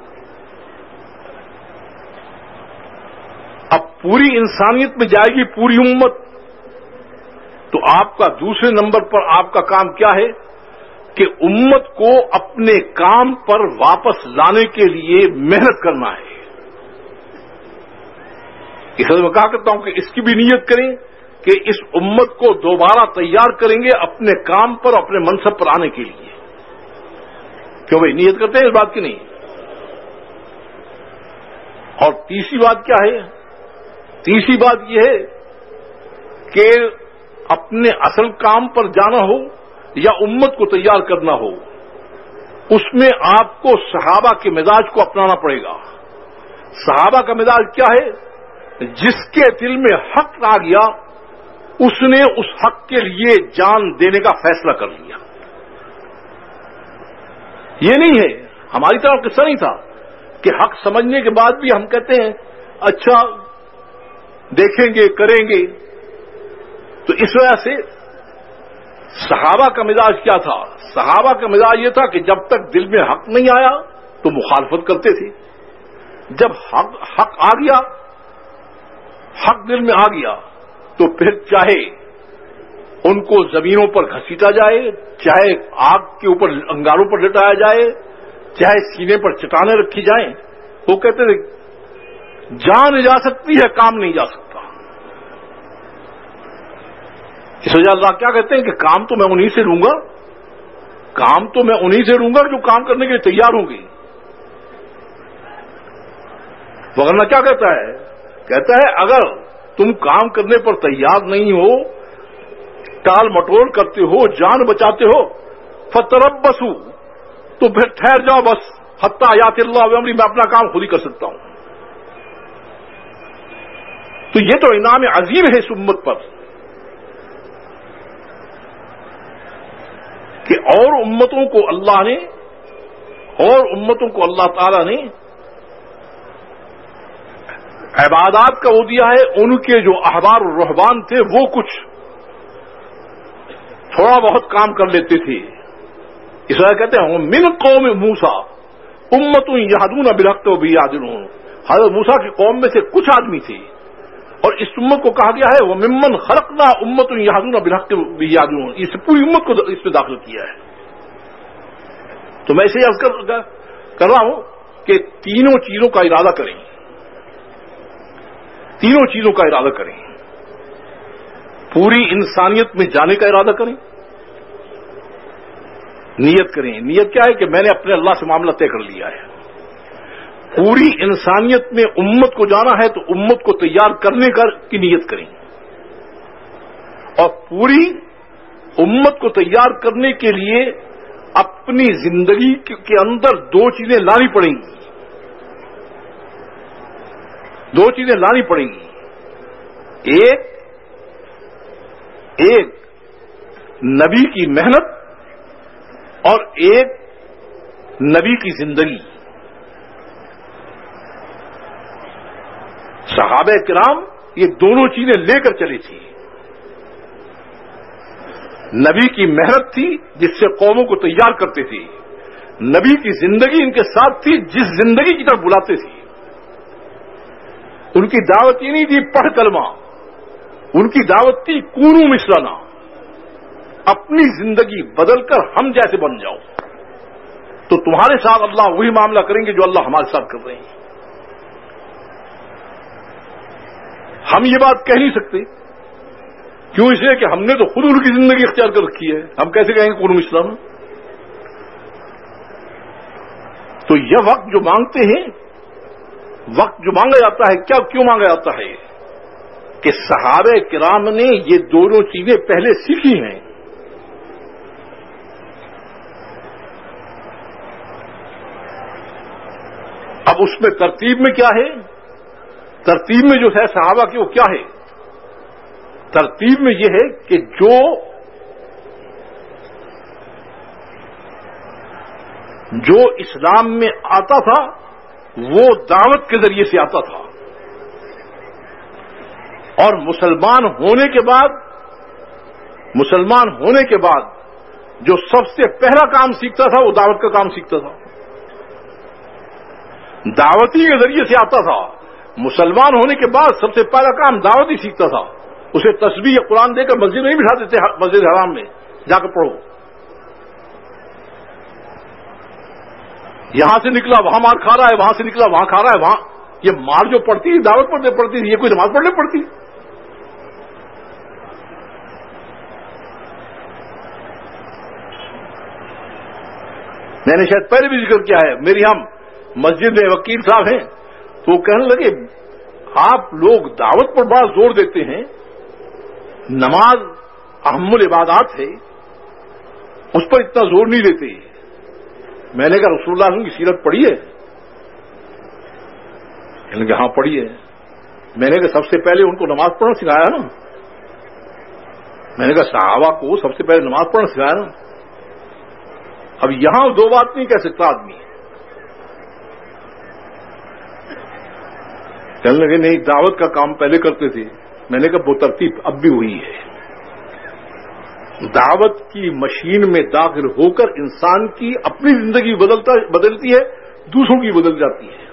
اب پوری انسانیت میں جائے گی پوری امت، تو آپ کا دوسرے نمبر پر آپ کا کام کیا ہے کہ امت کو اپنے کام پر واپس لانے کے لیے محنت کرنا ہے۔ اس لیے میں کہا کرتا ہوں کہ اس کی بھی نیت کریں کہ اس امت کو دوبارہ تیار کریں گے اپنے کام پر، اپنے منصب پر آنے کے لیے۔ کیوں بھائی نیت کرتے ہیں اس بات کی نہیں؟ اور تیسری بات کیا ہے؟ تیسری بات یہ ہے کہ اپنے اصل کام پر جانا ہو یا امت کو تیار کرنا ہو، اس میں آپ کو صحابہ کے مزاج کو اپنانا پڑے گا. صحابہ کا مزاج کیا ہے؟ جس کے دل میں حق آ گیا اس نے اس حق کے لیے جان دینے کا فیصلہ کر لیا. یہ نہیں ہے ہماری طرف قصہ نہیں تھا کہ حق سمجھنے کے بعد بھی ہم کہتے ہیں اچھا دیکھیں گے کریں گے. تو اس وجہ سے صحابہ کا مزاج کیا تھا؟ صحابہ کا مزاج یہ تھا کہ جب تک دل میں حق نہیں آیا تو مخالفت کرتے تھے. جب حق حق آ گیا حق دل میں آ گیا تو پھر چاہے ان کو زمینوں پر گھسیٹا جائے, چاہے آگ کے اوپر انگاروں پر لٹایا جائے, چاہے سینے پر چٹانیں رکھی جائیں, وہ کہتے تھے جان جا سکتی ہے کام نہیں جا سکتا. اس وجہ اللہ کیا کہتے ہیں کہ کام تو میں انہی سے لوں گا, کام تو میں انہی سے لوں گا جو کام کرنے کے لیے تیار ہوں گی. ورنہ کیا کہتا ہے؟ کہتا ہے اگر تم کام کرنے پر تیار نہیں ہو, ٹال مٹول کرتے ہو, جان بچاتے ہو, فتربصوا, تو پھر ٹھہر جاؤ بس, حتی یأتی اللہ بامرہ, میں اپنا کام خود ہی کر سکتا ہوں. تو یہ تو انعام عظیم ہے اس امت پر کہ اور امتوں کو اللہ نے اور امتوں کو اللہ تعالی نے عبادات کا وہ دیا ہے. ان کے جو احبار و رہبان تھے وہ کچھ تھوڑا بہت کام کر لیتے تھے. اس وجہ کہتے ہیں من قوم موسیٰ امت یہدون بالحق وبیعدلون. حضرت موسیٰ کی قوم میں سے کچھ آدمی تھے اور اس امت کو کہا گیا ہے وہ ممن خلقنا امت یہدون بالحق وبیعدلون. اس پوری امت کو اس میں داخل کیا ہے. تو میں اسے عرض کر رہا ہوں کہ تینوں چیزوں کا ارادہ کریں, تینوں چیزوں کا ارادہ کریں. پوری انسانیت میں جانے کا ارادہ کریں, نیت کریں. نیت کیا ہے کہ میں نے اپنے اللہ سے معاملہ طے کر لیا ہے. پوری انسانیت میں امت کو جانا ہے تو امت کو تیار کرنے کی نیت کریں, اور پوری امت کو تیار کرنے کے لیے اپنی زندگی کے اندر دو چیزیں لانی پڑیں گی. دو چیزیں لانی پڑیں گی. ایک ایک نبی کی محنت اور ایک نبی کی زندگی. صحابہ کرام یہ دونوں چیزیں لے کر چلی تھی. نبی کی محنت تھی جس سے قوموں کو تیار کرتے تھے, نبی کی زندگی ان کے ساتھ تھی جس زندگی کی طرف بلاتے تھے. ان کی دعوت یہ نہیں تھی پڑھ کلمہ, ان کی دعوت تھی کونوا مثلنا, اپنی زندگی بدل کر ہم جیسے بن جاؤ تو تمہارے ساتھ اللہ وہی معاملہ کریں گے جو اللہ ہمارے ساتھ کر رہے ہیں. ہم یہ بات کہہ نہیں سکتے, کیوں؟ اس لیے کہ ہم نے تو خود ان کی زندگی اختیار کر رکھی ہے. ہم کیسے کہیں گے کونوا مثلنا؟ تو یہ وقت جو مانگتے ہیں, وقت جو مانگا جاتا ہے, کیا کیوں مانگا جاتا ہے کہ صحابہ کرام نے یہ دونوں چیزیں پہلے سیکھی ہیں. اب اس میں ترتیب میں کیا ہے؟ ترتیب میں جو ہے صحابہ کی وہ کیا ہے؟ ترتیب میں یہ ہے کہ جو جو اسلام میں آتا تھا وہ دعوت کے ذریعے سے آتا تھا, اور مسلمان ہونے کے بعد مسلمان ہونے کے بعد جو سب سے پہلا کام سیکھتا تھا وہ دعوت کا کام سیکھتا تھا. دعوتی کے ذریعے سے آتا تھا. مسلمان ہونے کے بعد سب سے پہلا کام دعوت ہی سیکھتا تھا. اسے تسبیح یا قرآن دے کر مسجد نہیں بٹھاتے تھے, مسجد حرام میں جا کر پڑھو. یہاں سے نکلا وہاں مار کھا رہا ہے, وہاں سے نکلا وہاں کھا رہا ہے, وہاں یہ مار جو پڑتی دعوت پڑھنے پڑتی تھی, یہ کوئی نماز پڑھنے پڑتی. میں نے شاید پہلے بھی ذکر کیا ہے, میری ہم مسجد میں وکیل صاحب ہیں تو وہ کہنے لگے آپ لوگ دعوت پر بڑا زور دیتے ہیں, نماز اہم العبادات ہے اس پر اتنا زور نہیں دیتے. میں نے کہا رسول اللہ صلی اللہ علیہ وسلم کی سیرت پڑھی ہے؟ انہوں نے کہا ہاں پڑھی ہے. میں نے کہا سب سے پہلے ان کو نماز پڑھنا سکھایا نا. میں نے کہا صحابہ کو سب سے پہلے نماز پڑھنا سکھایا نا. اب یہاں دو بات نہیں کہہ سکتا آدمی. کہنے لگے نہیں دعوت کا کام پہلے کرتے تھے. میں نے کہا وہ ترتیب اب بھی ہوئی ہے. دعوت کی مشین میں داخل ہو کر انسان کی اپنی زندگی بدلتا بدلتی ہے, دوسروں کی بدل جاتی ہے.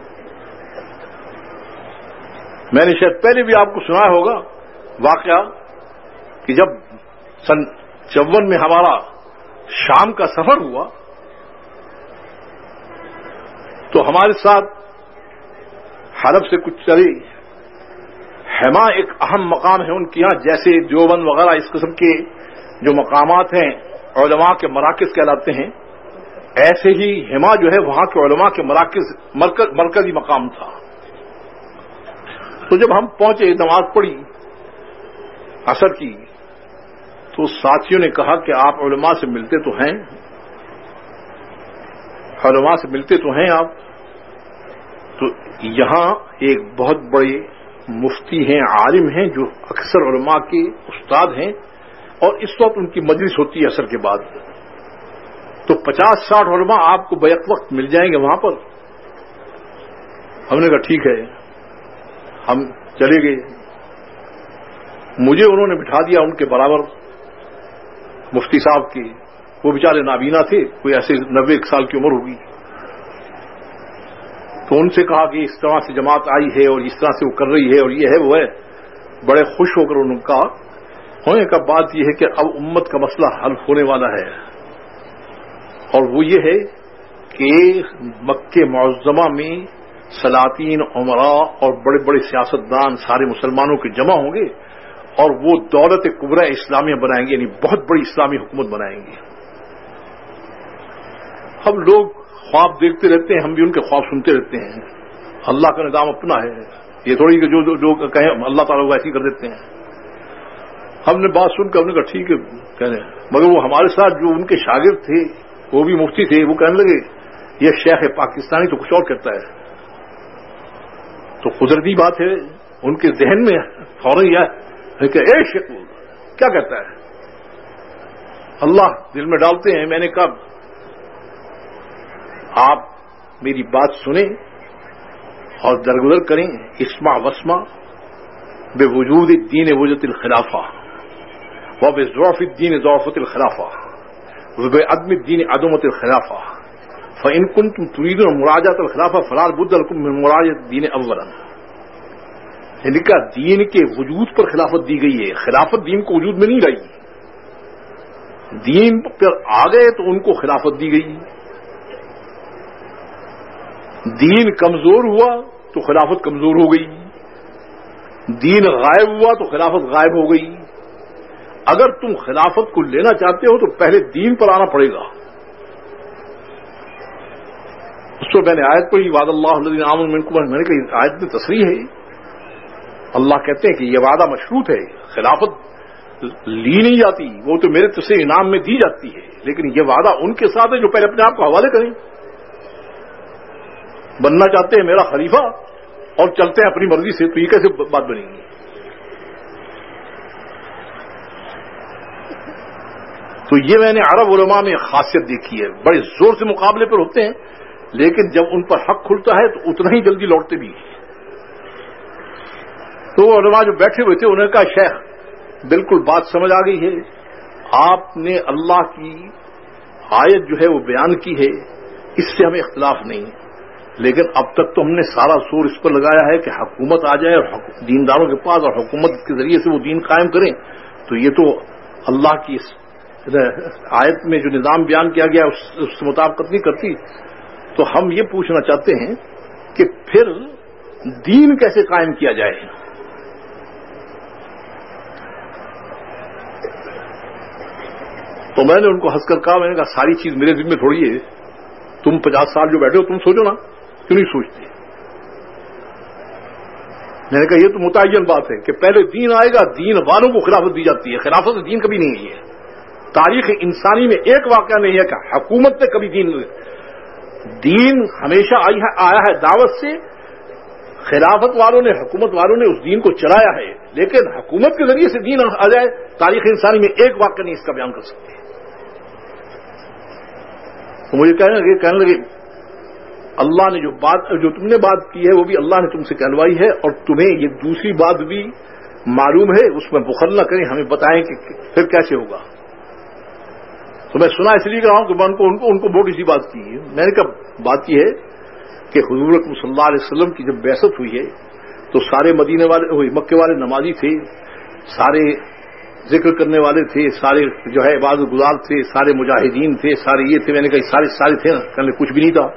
میں نے شاید پہلے بھی آپ کو سنا ہوگا واقعہ کہ جب سن چون میں ہمارا شام کا سفر ہوا تو ہمارے ساتھ حلب سے کچھ چلے. حما ایک اہم مقام ہے ان کے یہاں, جیسے دیوبند وغیرہ اس قسم کے جو مقامات ہیں علماء کے مراکز کہلاتے ہیں, ایسے ہی حما جو ہے وہاں کے علماء کے مراکز مرکز مرکزی مقام تھا. تو جب ہم پہنچے نماز پڑھی عصر کی تو ساتھیوں نے کہا کہ آپ علماء سے ملتے تو ہیں, علماء سے ملتے تو ہیں آپ. تو یہاں ایک بہت بڑے مفتی ہیں, عالم ہیں, جو اکثر علماء کے استاد ہیں, اور اس وقت ان کی مجلس ہوتی ہے عصر کے بعد. تو پچاس ساٹھ علماء آپ کو بیک وقت مل جائیں گے وہاں پر. ہم نے کہا ٹھیک ہے. ہم چلے گئے. مجھے انہوں نے بٹھا دیا ان کے برابر مفتی صاحب کے. وہ بیچارے نابینا تھے, کوئی ایسے نوے ایک سال کی عمر ہوگی. تو ان سے کہا کہ اس طرح سے جماعت آئی ہے اور اس طرح سے وہ کر رہی ہے اور یہ ہے وہ ہے. بڑے خوش ہو کر انہوں نے کہا ہونے کا بات یہ ہے کہ اب امت کا مسئلہ حل ہونے والا ہے, اور وہ یہ ہے کہ مکہ معظمہ میں سلاطین, عمراء اور بڑے بڑے سیاستدان سارے مسلمانوں کے جمع ہوں گے اور وہ دولت کبریٰ اسلامیہ بنائیں گے, یعنی بہت بڑی اسلامی حکومت بنائیں گے. ہم لوگ خواب دیکھتے رہتے ہیں, ہم بھی ان کے خواب سنتے رہتے ہیں. اللہ کا نظام اپنا ہے, یہ تھوڑی کہ جو جو کہیں اللہ تعالیٰ کو ایسی کر دیتے ہیں. ہم نے بات سن کر ہم نے کہا ٹھیک ہے کہنے, مگر وہ ہمارے ساتھ جو ان کے شاگرد تھے وہ بھی مفتی تھے, وہ کہنے لگے یہ شیخ ہے پاکستانی تو کچھ اور کہتا ہے. تو قدرتی بات ہے ان کے ذہن میں فوراً یہ کہ اے شیخ کیا کہتا ہے, اللہ دل میں ڈالتے ہیں. میں نے کہا آپ میری بات سنیں اور درگزر کریں. اسمع واسمع بے وجود الدین وجود الخلافہ و بے ضعف الدین ضعفت الخلافہ و بے عدم الدین عدمت الخلافہ فإن كنتم تريدون مراجعة الخلافہ فلا بد لكم من مراجعة الدین اولا. یعنی کہ دین کے وجود پر خلافت دی گئی ہے, خلافت دین کو وجود میں نہیں لائی. دین پر آ گئے تو ان کو خلافت دی گئی. دین کمزور ہوا تو خلافت کمزور ہو گئی. دین غائب ہوا تو خلافت غائب ہو گئی. اگر تم خلافت کو لینا چاہتے ہو تو پہلے دین پر آنا پڑے گا. اس کو میں نے آیت پڑھی وعد اللہ الذین آمنوا منکم, میں نے کہا آیت میں تصریح ہے. اللہ کہتے ہیں کہ یہ وعدہ مشروط ہے, خلافت لی نہیں جاتی, وہ تو میرے تصریح انعام میں دی جاتی ہے, لیکن یہ وعدہ ان کے ساتھ ہے جو پہلے اپنے آپ کو حوالے کریں. بننا چاہتے ہیں میرا خلیفہ اور چلتے ہیں اپنی مرضی سے, تو یہ کیسے بات بنے گی؟ تو یہ میں نے عرب علماء میں خاصیت دیکھی ہے, بڑے زور سے مقابلے پر ہوتے ہیں لیکن جب ان پر حق کھلتا ہے تو اتنا ہی جلدی لوٹتے بھی ہیں. تو وہ علماء جو بیٹھے ہوئے تھے انہوں نے کہا شیخ بالکل بات سمجھ آ گئی ہے, آپ نے اللہ کی آیت جو ہے وہ بیان کی ہے, اس سے ہمیں اختلاف نہیں, لیکن اب تک تو ہم نے سارا زور اس پر لگایا ہے کہ حکومت آ جائے اور دینداروں کے پاس اور حکومت کے ذریعے سے وہ دین قائم کریں, تو یہ تو اللہ کی آیت میں جو نظام بیان کیا گیا اس سے مطابقت نہیں کرتی. تو ہم یہ پوچھنا چاہتے ہیں کہ پھر دین کیسے قائم کیا جائے؟ تو میں نے ان کو ہنس کر کہا, میں نے کہا ساری چیز میرے ذمہ تھوڑی ہے, تم پچاس سال جو بیٹھے ہو تم سوچو نا, کیوں نہیں سوچتے؟ میں نے کہا یہ تو متعین بات ہے کہ پہلے دین آئے گا, دین والوں کو خلافت دی جاتی ہے, خلافت دین کبھی نہیں ہے. تاریخ انسانی میں ایک واقعہ نہیں ہے کہ حکومت نے کبھی دین دین ہمیشہ آیا ہے دعوت سے. خلافت والوں نے، حکومت والوں نے اس دین کو چلایا ہے، لیکن حکومت کے ذریعے سے دین آ جائے، تاریخ انسانی میں ایک واقعہ نہیں اس کا بیان کر سکتے. تو مجھے کہنے لگے کہنے لگے اللہ نے جو بات جو تم نے بات کی ہے وہ بھی اللہ نے تم سے کہلوائی ہے، اور تمہیں یہ دوسری بات بھی معلوم ہے، اس میں بخل نہ کریں، ہمیں بتائیں کہ پھر کیسے ہوگا. تو میں سنا اس لیے کر رہا ہوں کہ میں ان کو ان کو ان کو موٹی سی بات کی ہے. میں نے کہا بات یہ ہے کہ حضور اکرم صلی اللہ علیہ وسلم کی جب بعثت ہوئی ہے تو سارے مدینے والے مکے والے نمازی تھے، سارے ذکر کرنے والے تھے، سارے جو ہے عبادت گزار تھے، سارے مجاہدین تھے، سارے یہ تھے. میں نے کہا سارے سارے تھے نا؟ کہنے کچھ بھی نہیں تھا.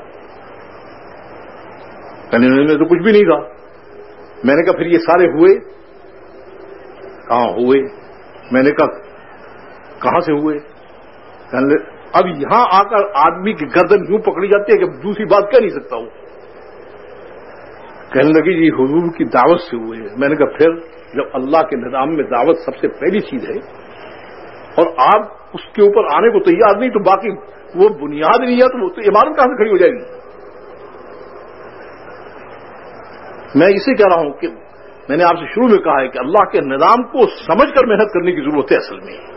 کہنے میں تو کچھ بھی نہیں تھا. میں نے کہا پھر یہ سارے ہوئے کہاں ہوئے؟ میں نے کہا کہاں سے ہوئے؟ کہنے اب یہاں آ کر آدمی کی گردن یوں پکڑی جاتی ہے کہ دوسری بات کہہ نہیں سکتا ہوں. کہنے لگی جی حضور کی دعوت سے ہوئے. میں نے کہا پھر جب اللہ کے نظام میں دعوت سب سے پہلی چیز ہے اور آپ اس کے اوپر آنے کو تیار نہیں تو باقی وہ بنیاد نہیں ہے تو وہ تو عمارت کہاں سے کھڑی ہو جائے گی؟ میں اسے کہہ رہا ہوں کہ میں نے آپ سے شروع میں کہا ہے کہ اللہ کے نظام کو سمجھ کر محنت کرنے کی ضرورت ہے. اصل میں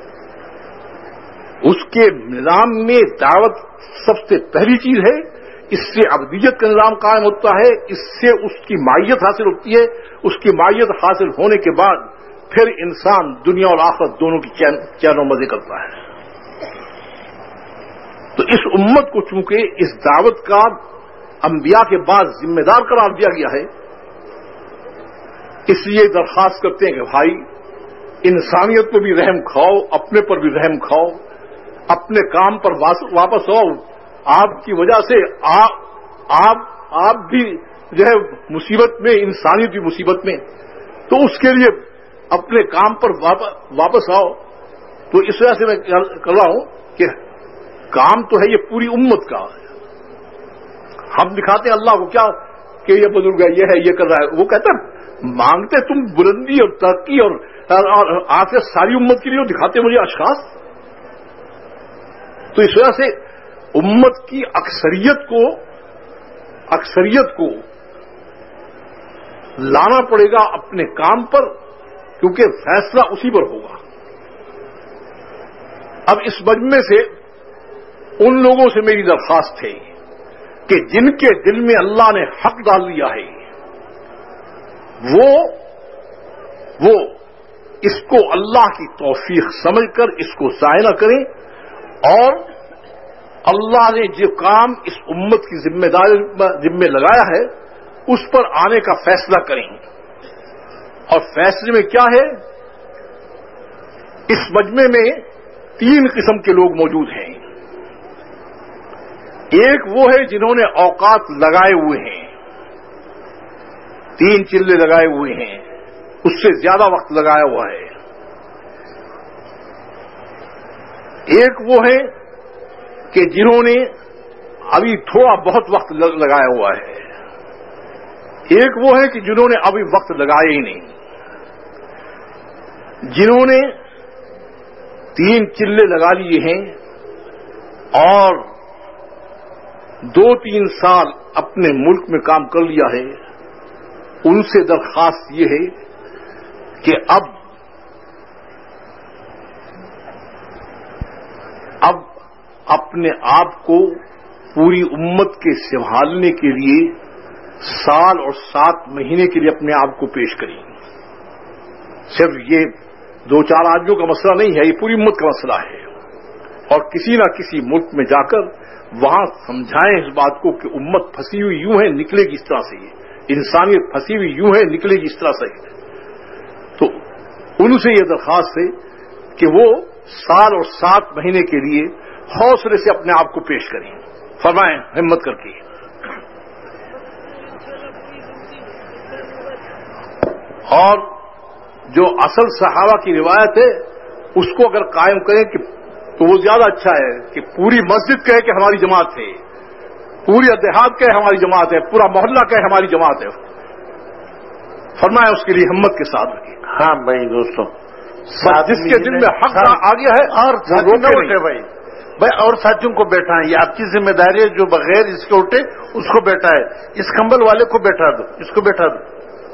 اس کے نظام میں دعوت سب سے پہلی چیز ہے. اس سے ابدیت کا نظام قائم ہوتا ہے، اس سے اس کی مائیت حاصل ہوتی ہے. اس کی مائیت حاصل ہونے کے بعد پھر انسان دنیا اور آخرت دونوں کی چین چین و مزے کرتا ہے. تو اس امت کو چونکہ اس دعوت کا انبیاء کے بعد ذمہ دار قرار دیا گیا ہے، اس لیے درخواست کرتے ہیں کہ بھائی انسانیت پر بھی رحم کھاؤ، اپنے پر بھی رحم کھاؤ، اپنے کام پر واپس آؤ. آپ کی وجہ سے آپ آپ بھی جو ہے مصیبت میں، انسانیت بھی مصیبت میں، تو اس کے لیے اپنے کام پر واپس آؤ. تو اس وجہ سے میں کر رہا ہوں کہ کام تو ہے یہ پوری امت کا. ہم دکھاتے ہیں اللہ کو کیا کہ یہ بزرگ ہے، یہ ہے، یہ کر رہا ہے. وہ کہتا ہے مانگتے تم بلندی اور ترقی اور آخر ساری امت کے لیے دکھاتے مجھے اشخاص. تو اس وجہ سے امت کی اکثریت کو اکثریت کو لانا پڑے گا اپنے کام پر، کیونکہ فیصلہ اسی پر ہوگا. اب اس مجمع سے ان لوگوں سے میری درخواست ہے کہ جن کے دل میں اللہ نے حق ڈال دیا ہے وہ وہ اس کو اللہ کی توفیق سمجھ کر اس کو ضائع نہ کریں، اور اللہ نے جو کام اس امت کی ذمہ داری ذمہ لگایا ہے اس پر آنے کا فیصلہ کریں. اور فیصلے میں کیا ہے؟ اس مجمع میں تین قسم کے لوگ موجود ہیں. ایک وہ ہے جنہوں نے اوقات لگائے ہوئے ہیں، تین چلے لگائے ہوئے ہیں، اس سے زیادہ وقت لگایا ہوا ہے. ایک وہ ہے کہ جنہوں نے ابھی تھوڑا بہت وقت لگایا ہوا ہے. ایک وہ ہے کہ جنہوں نے ابھی وقت لگایا ہی نہیں. جنہوں نے تین چلے لگا لیے ہیں اور دو تین سال اپنے ملک میں کام کر لیا ہے، ان سے درخواست یہ ہے کہ اب اب اپنے آپ کو پوری امت کے سنبھالنے کے لیے سال اور سات مہینے کے لیے اپنے آپ کو پیش کریں. صرف یہ دو چار آدمیوں کا مسئلہ نہیں ہے، یہ پوری امت کا مسئلہ ہے. اور کسی نہ کسی ملک میں جا کر وہاں سمجھائیں اس بات کو کہ امت پھنسی ہوئی یوں ہے، نکلے گی اس طرح سے، انسانیت پھنسی ہوئی یوں ہے، نکلے گی اس طرح سے. تو ان سے یہ درخواست ہے کہ وہ سال اور سات مہینے کے لیے حوصلے سے اپنے آپ کو پیش کریں. فرمائیں ہمت کر کے. اور جو اصل صحابہ کی روایت ہے اس کو اگر قائم کریں کہ تو وہ زیادہ اچھا ہے کہ پوری مسجد کہے کہ ہماری جماعت ہے، پوری دیہات کہے ہماری جماعت ہے، پورا محلہ کہے ہماری جماعت ہے. فرمائیں اس کے لیے ہمت کے ساتھ رکھیں. ہاں بھائی دوستوں، جس کے دل میں حق آ گیا ہے اور روکے بھائی بھائی اور ساتھیوں کو بیٹھا ہے، یہ آپ کی ذمہ داری ہے، جو بغیر اس کے اٹھے اس کو بیٹھا ہے، اس کمبل والے کو بیٹھا دو، اس کو بیٹھا دو.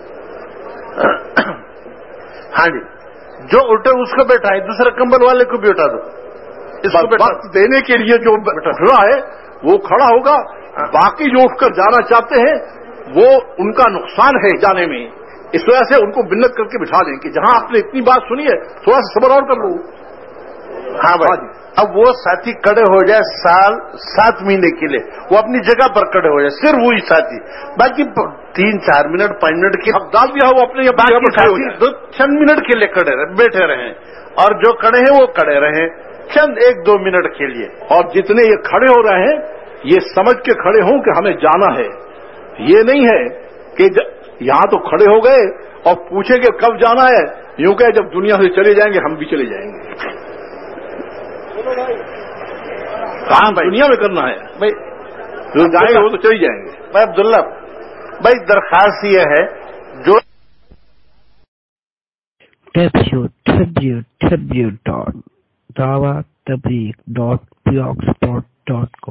ہاں جی، جو اٹھے اس کو بیٹھا ہے، دوسرے کمبل والے کو بھی اٹھا دو، اس کو بیٹھا وقت دینے کے لیے جو کھڑا ہے وہ کھڑا ہوگا، باقی جو اٹھ کر جانا چاہتے ہیں وہ ان کا نقصان ہے جانے میں، اس وجہ سے ان کو منت کر کے بٹھا دیں کہ جہاں آپ نے اتنی بات سنی ہے تھوڑا سا صبر اور کر لو. ہاں بھائی، اب وہ ساتھی کڑے ہو جائے سال سات مہینے کے لیے، وہ اپنی جگہ پر کڑے ہو جائے، صرف وہی ساتھی، باقی تین چار منٹ پانچ منٹ کے اب ڈال دیا وہ اپنے باقی ساتھی دو چند منٹ کے لیے کڑے رہے بیٹھے رہیں، اور جو کڑے ہیں وہ کڑے رہیں چند ایک دو منٹ کے لیے. اور جتنے یہ کھڑے ہو رہے ہیں یہ سمجھ کے کھڑے ہوں کہ ہمیں جانا ہے، یہ نہیں ہے کہ یہاں تو کھڑے ہو گئے اور پوچھیں کہ کب جانا ہے، یوں کہ جب دنیا سے چلے جائیں گے ہم بھی چلے جائیں گے. کام دنیا میں کرنا ہے بھائی، جو جائیں گے وہ تو چلے جائیں گے. بھائی عبداللہ بھائی، درخواست یہ ہے جو W W W dot Dawat Tabligh dot blogspot dot کام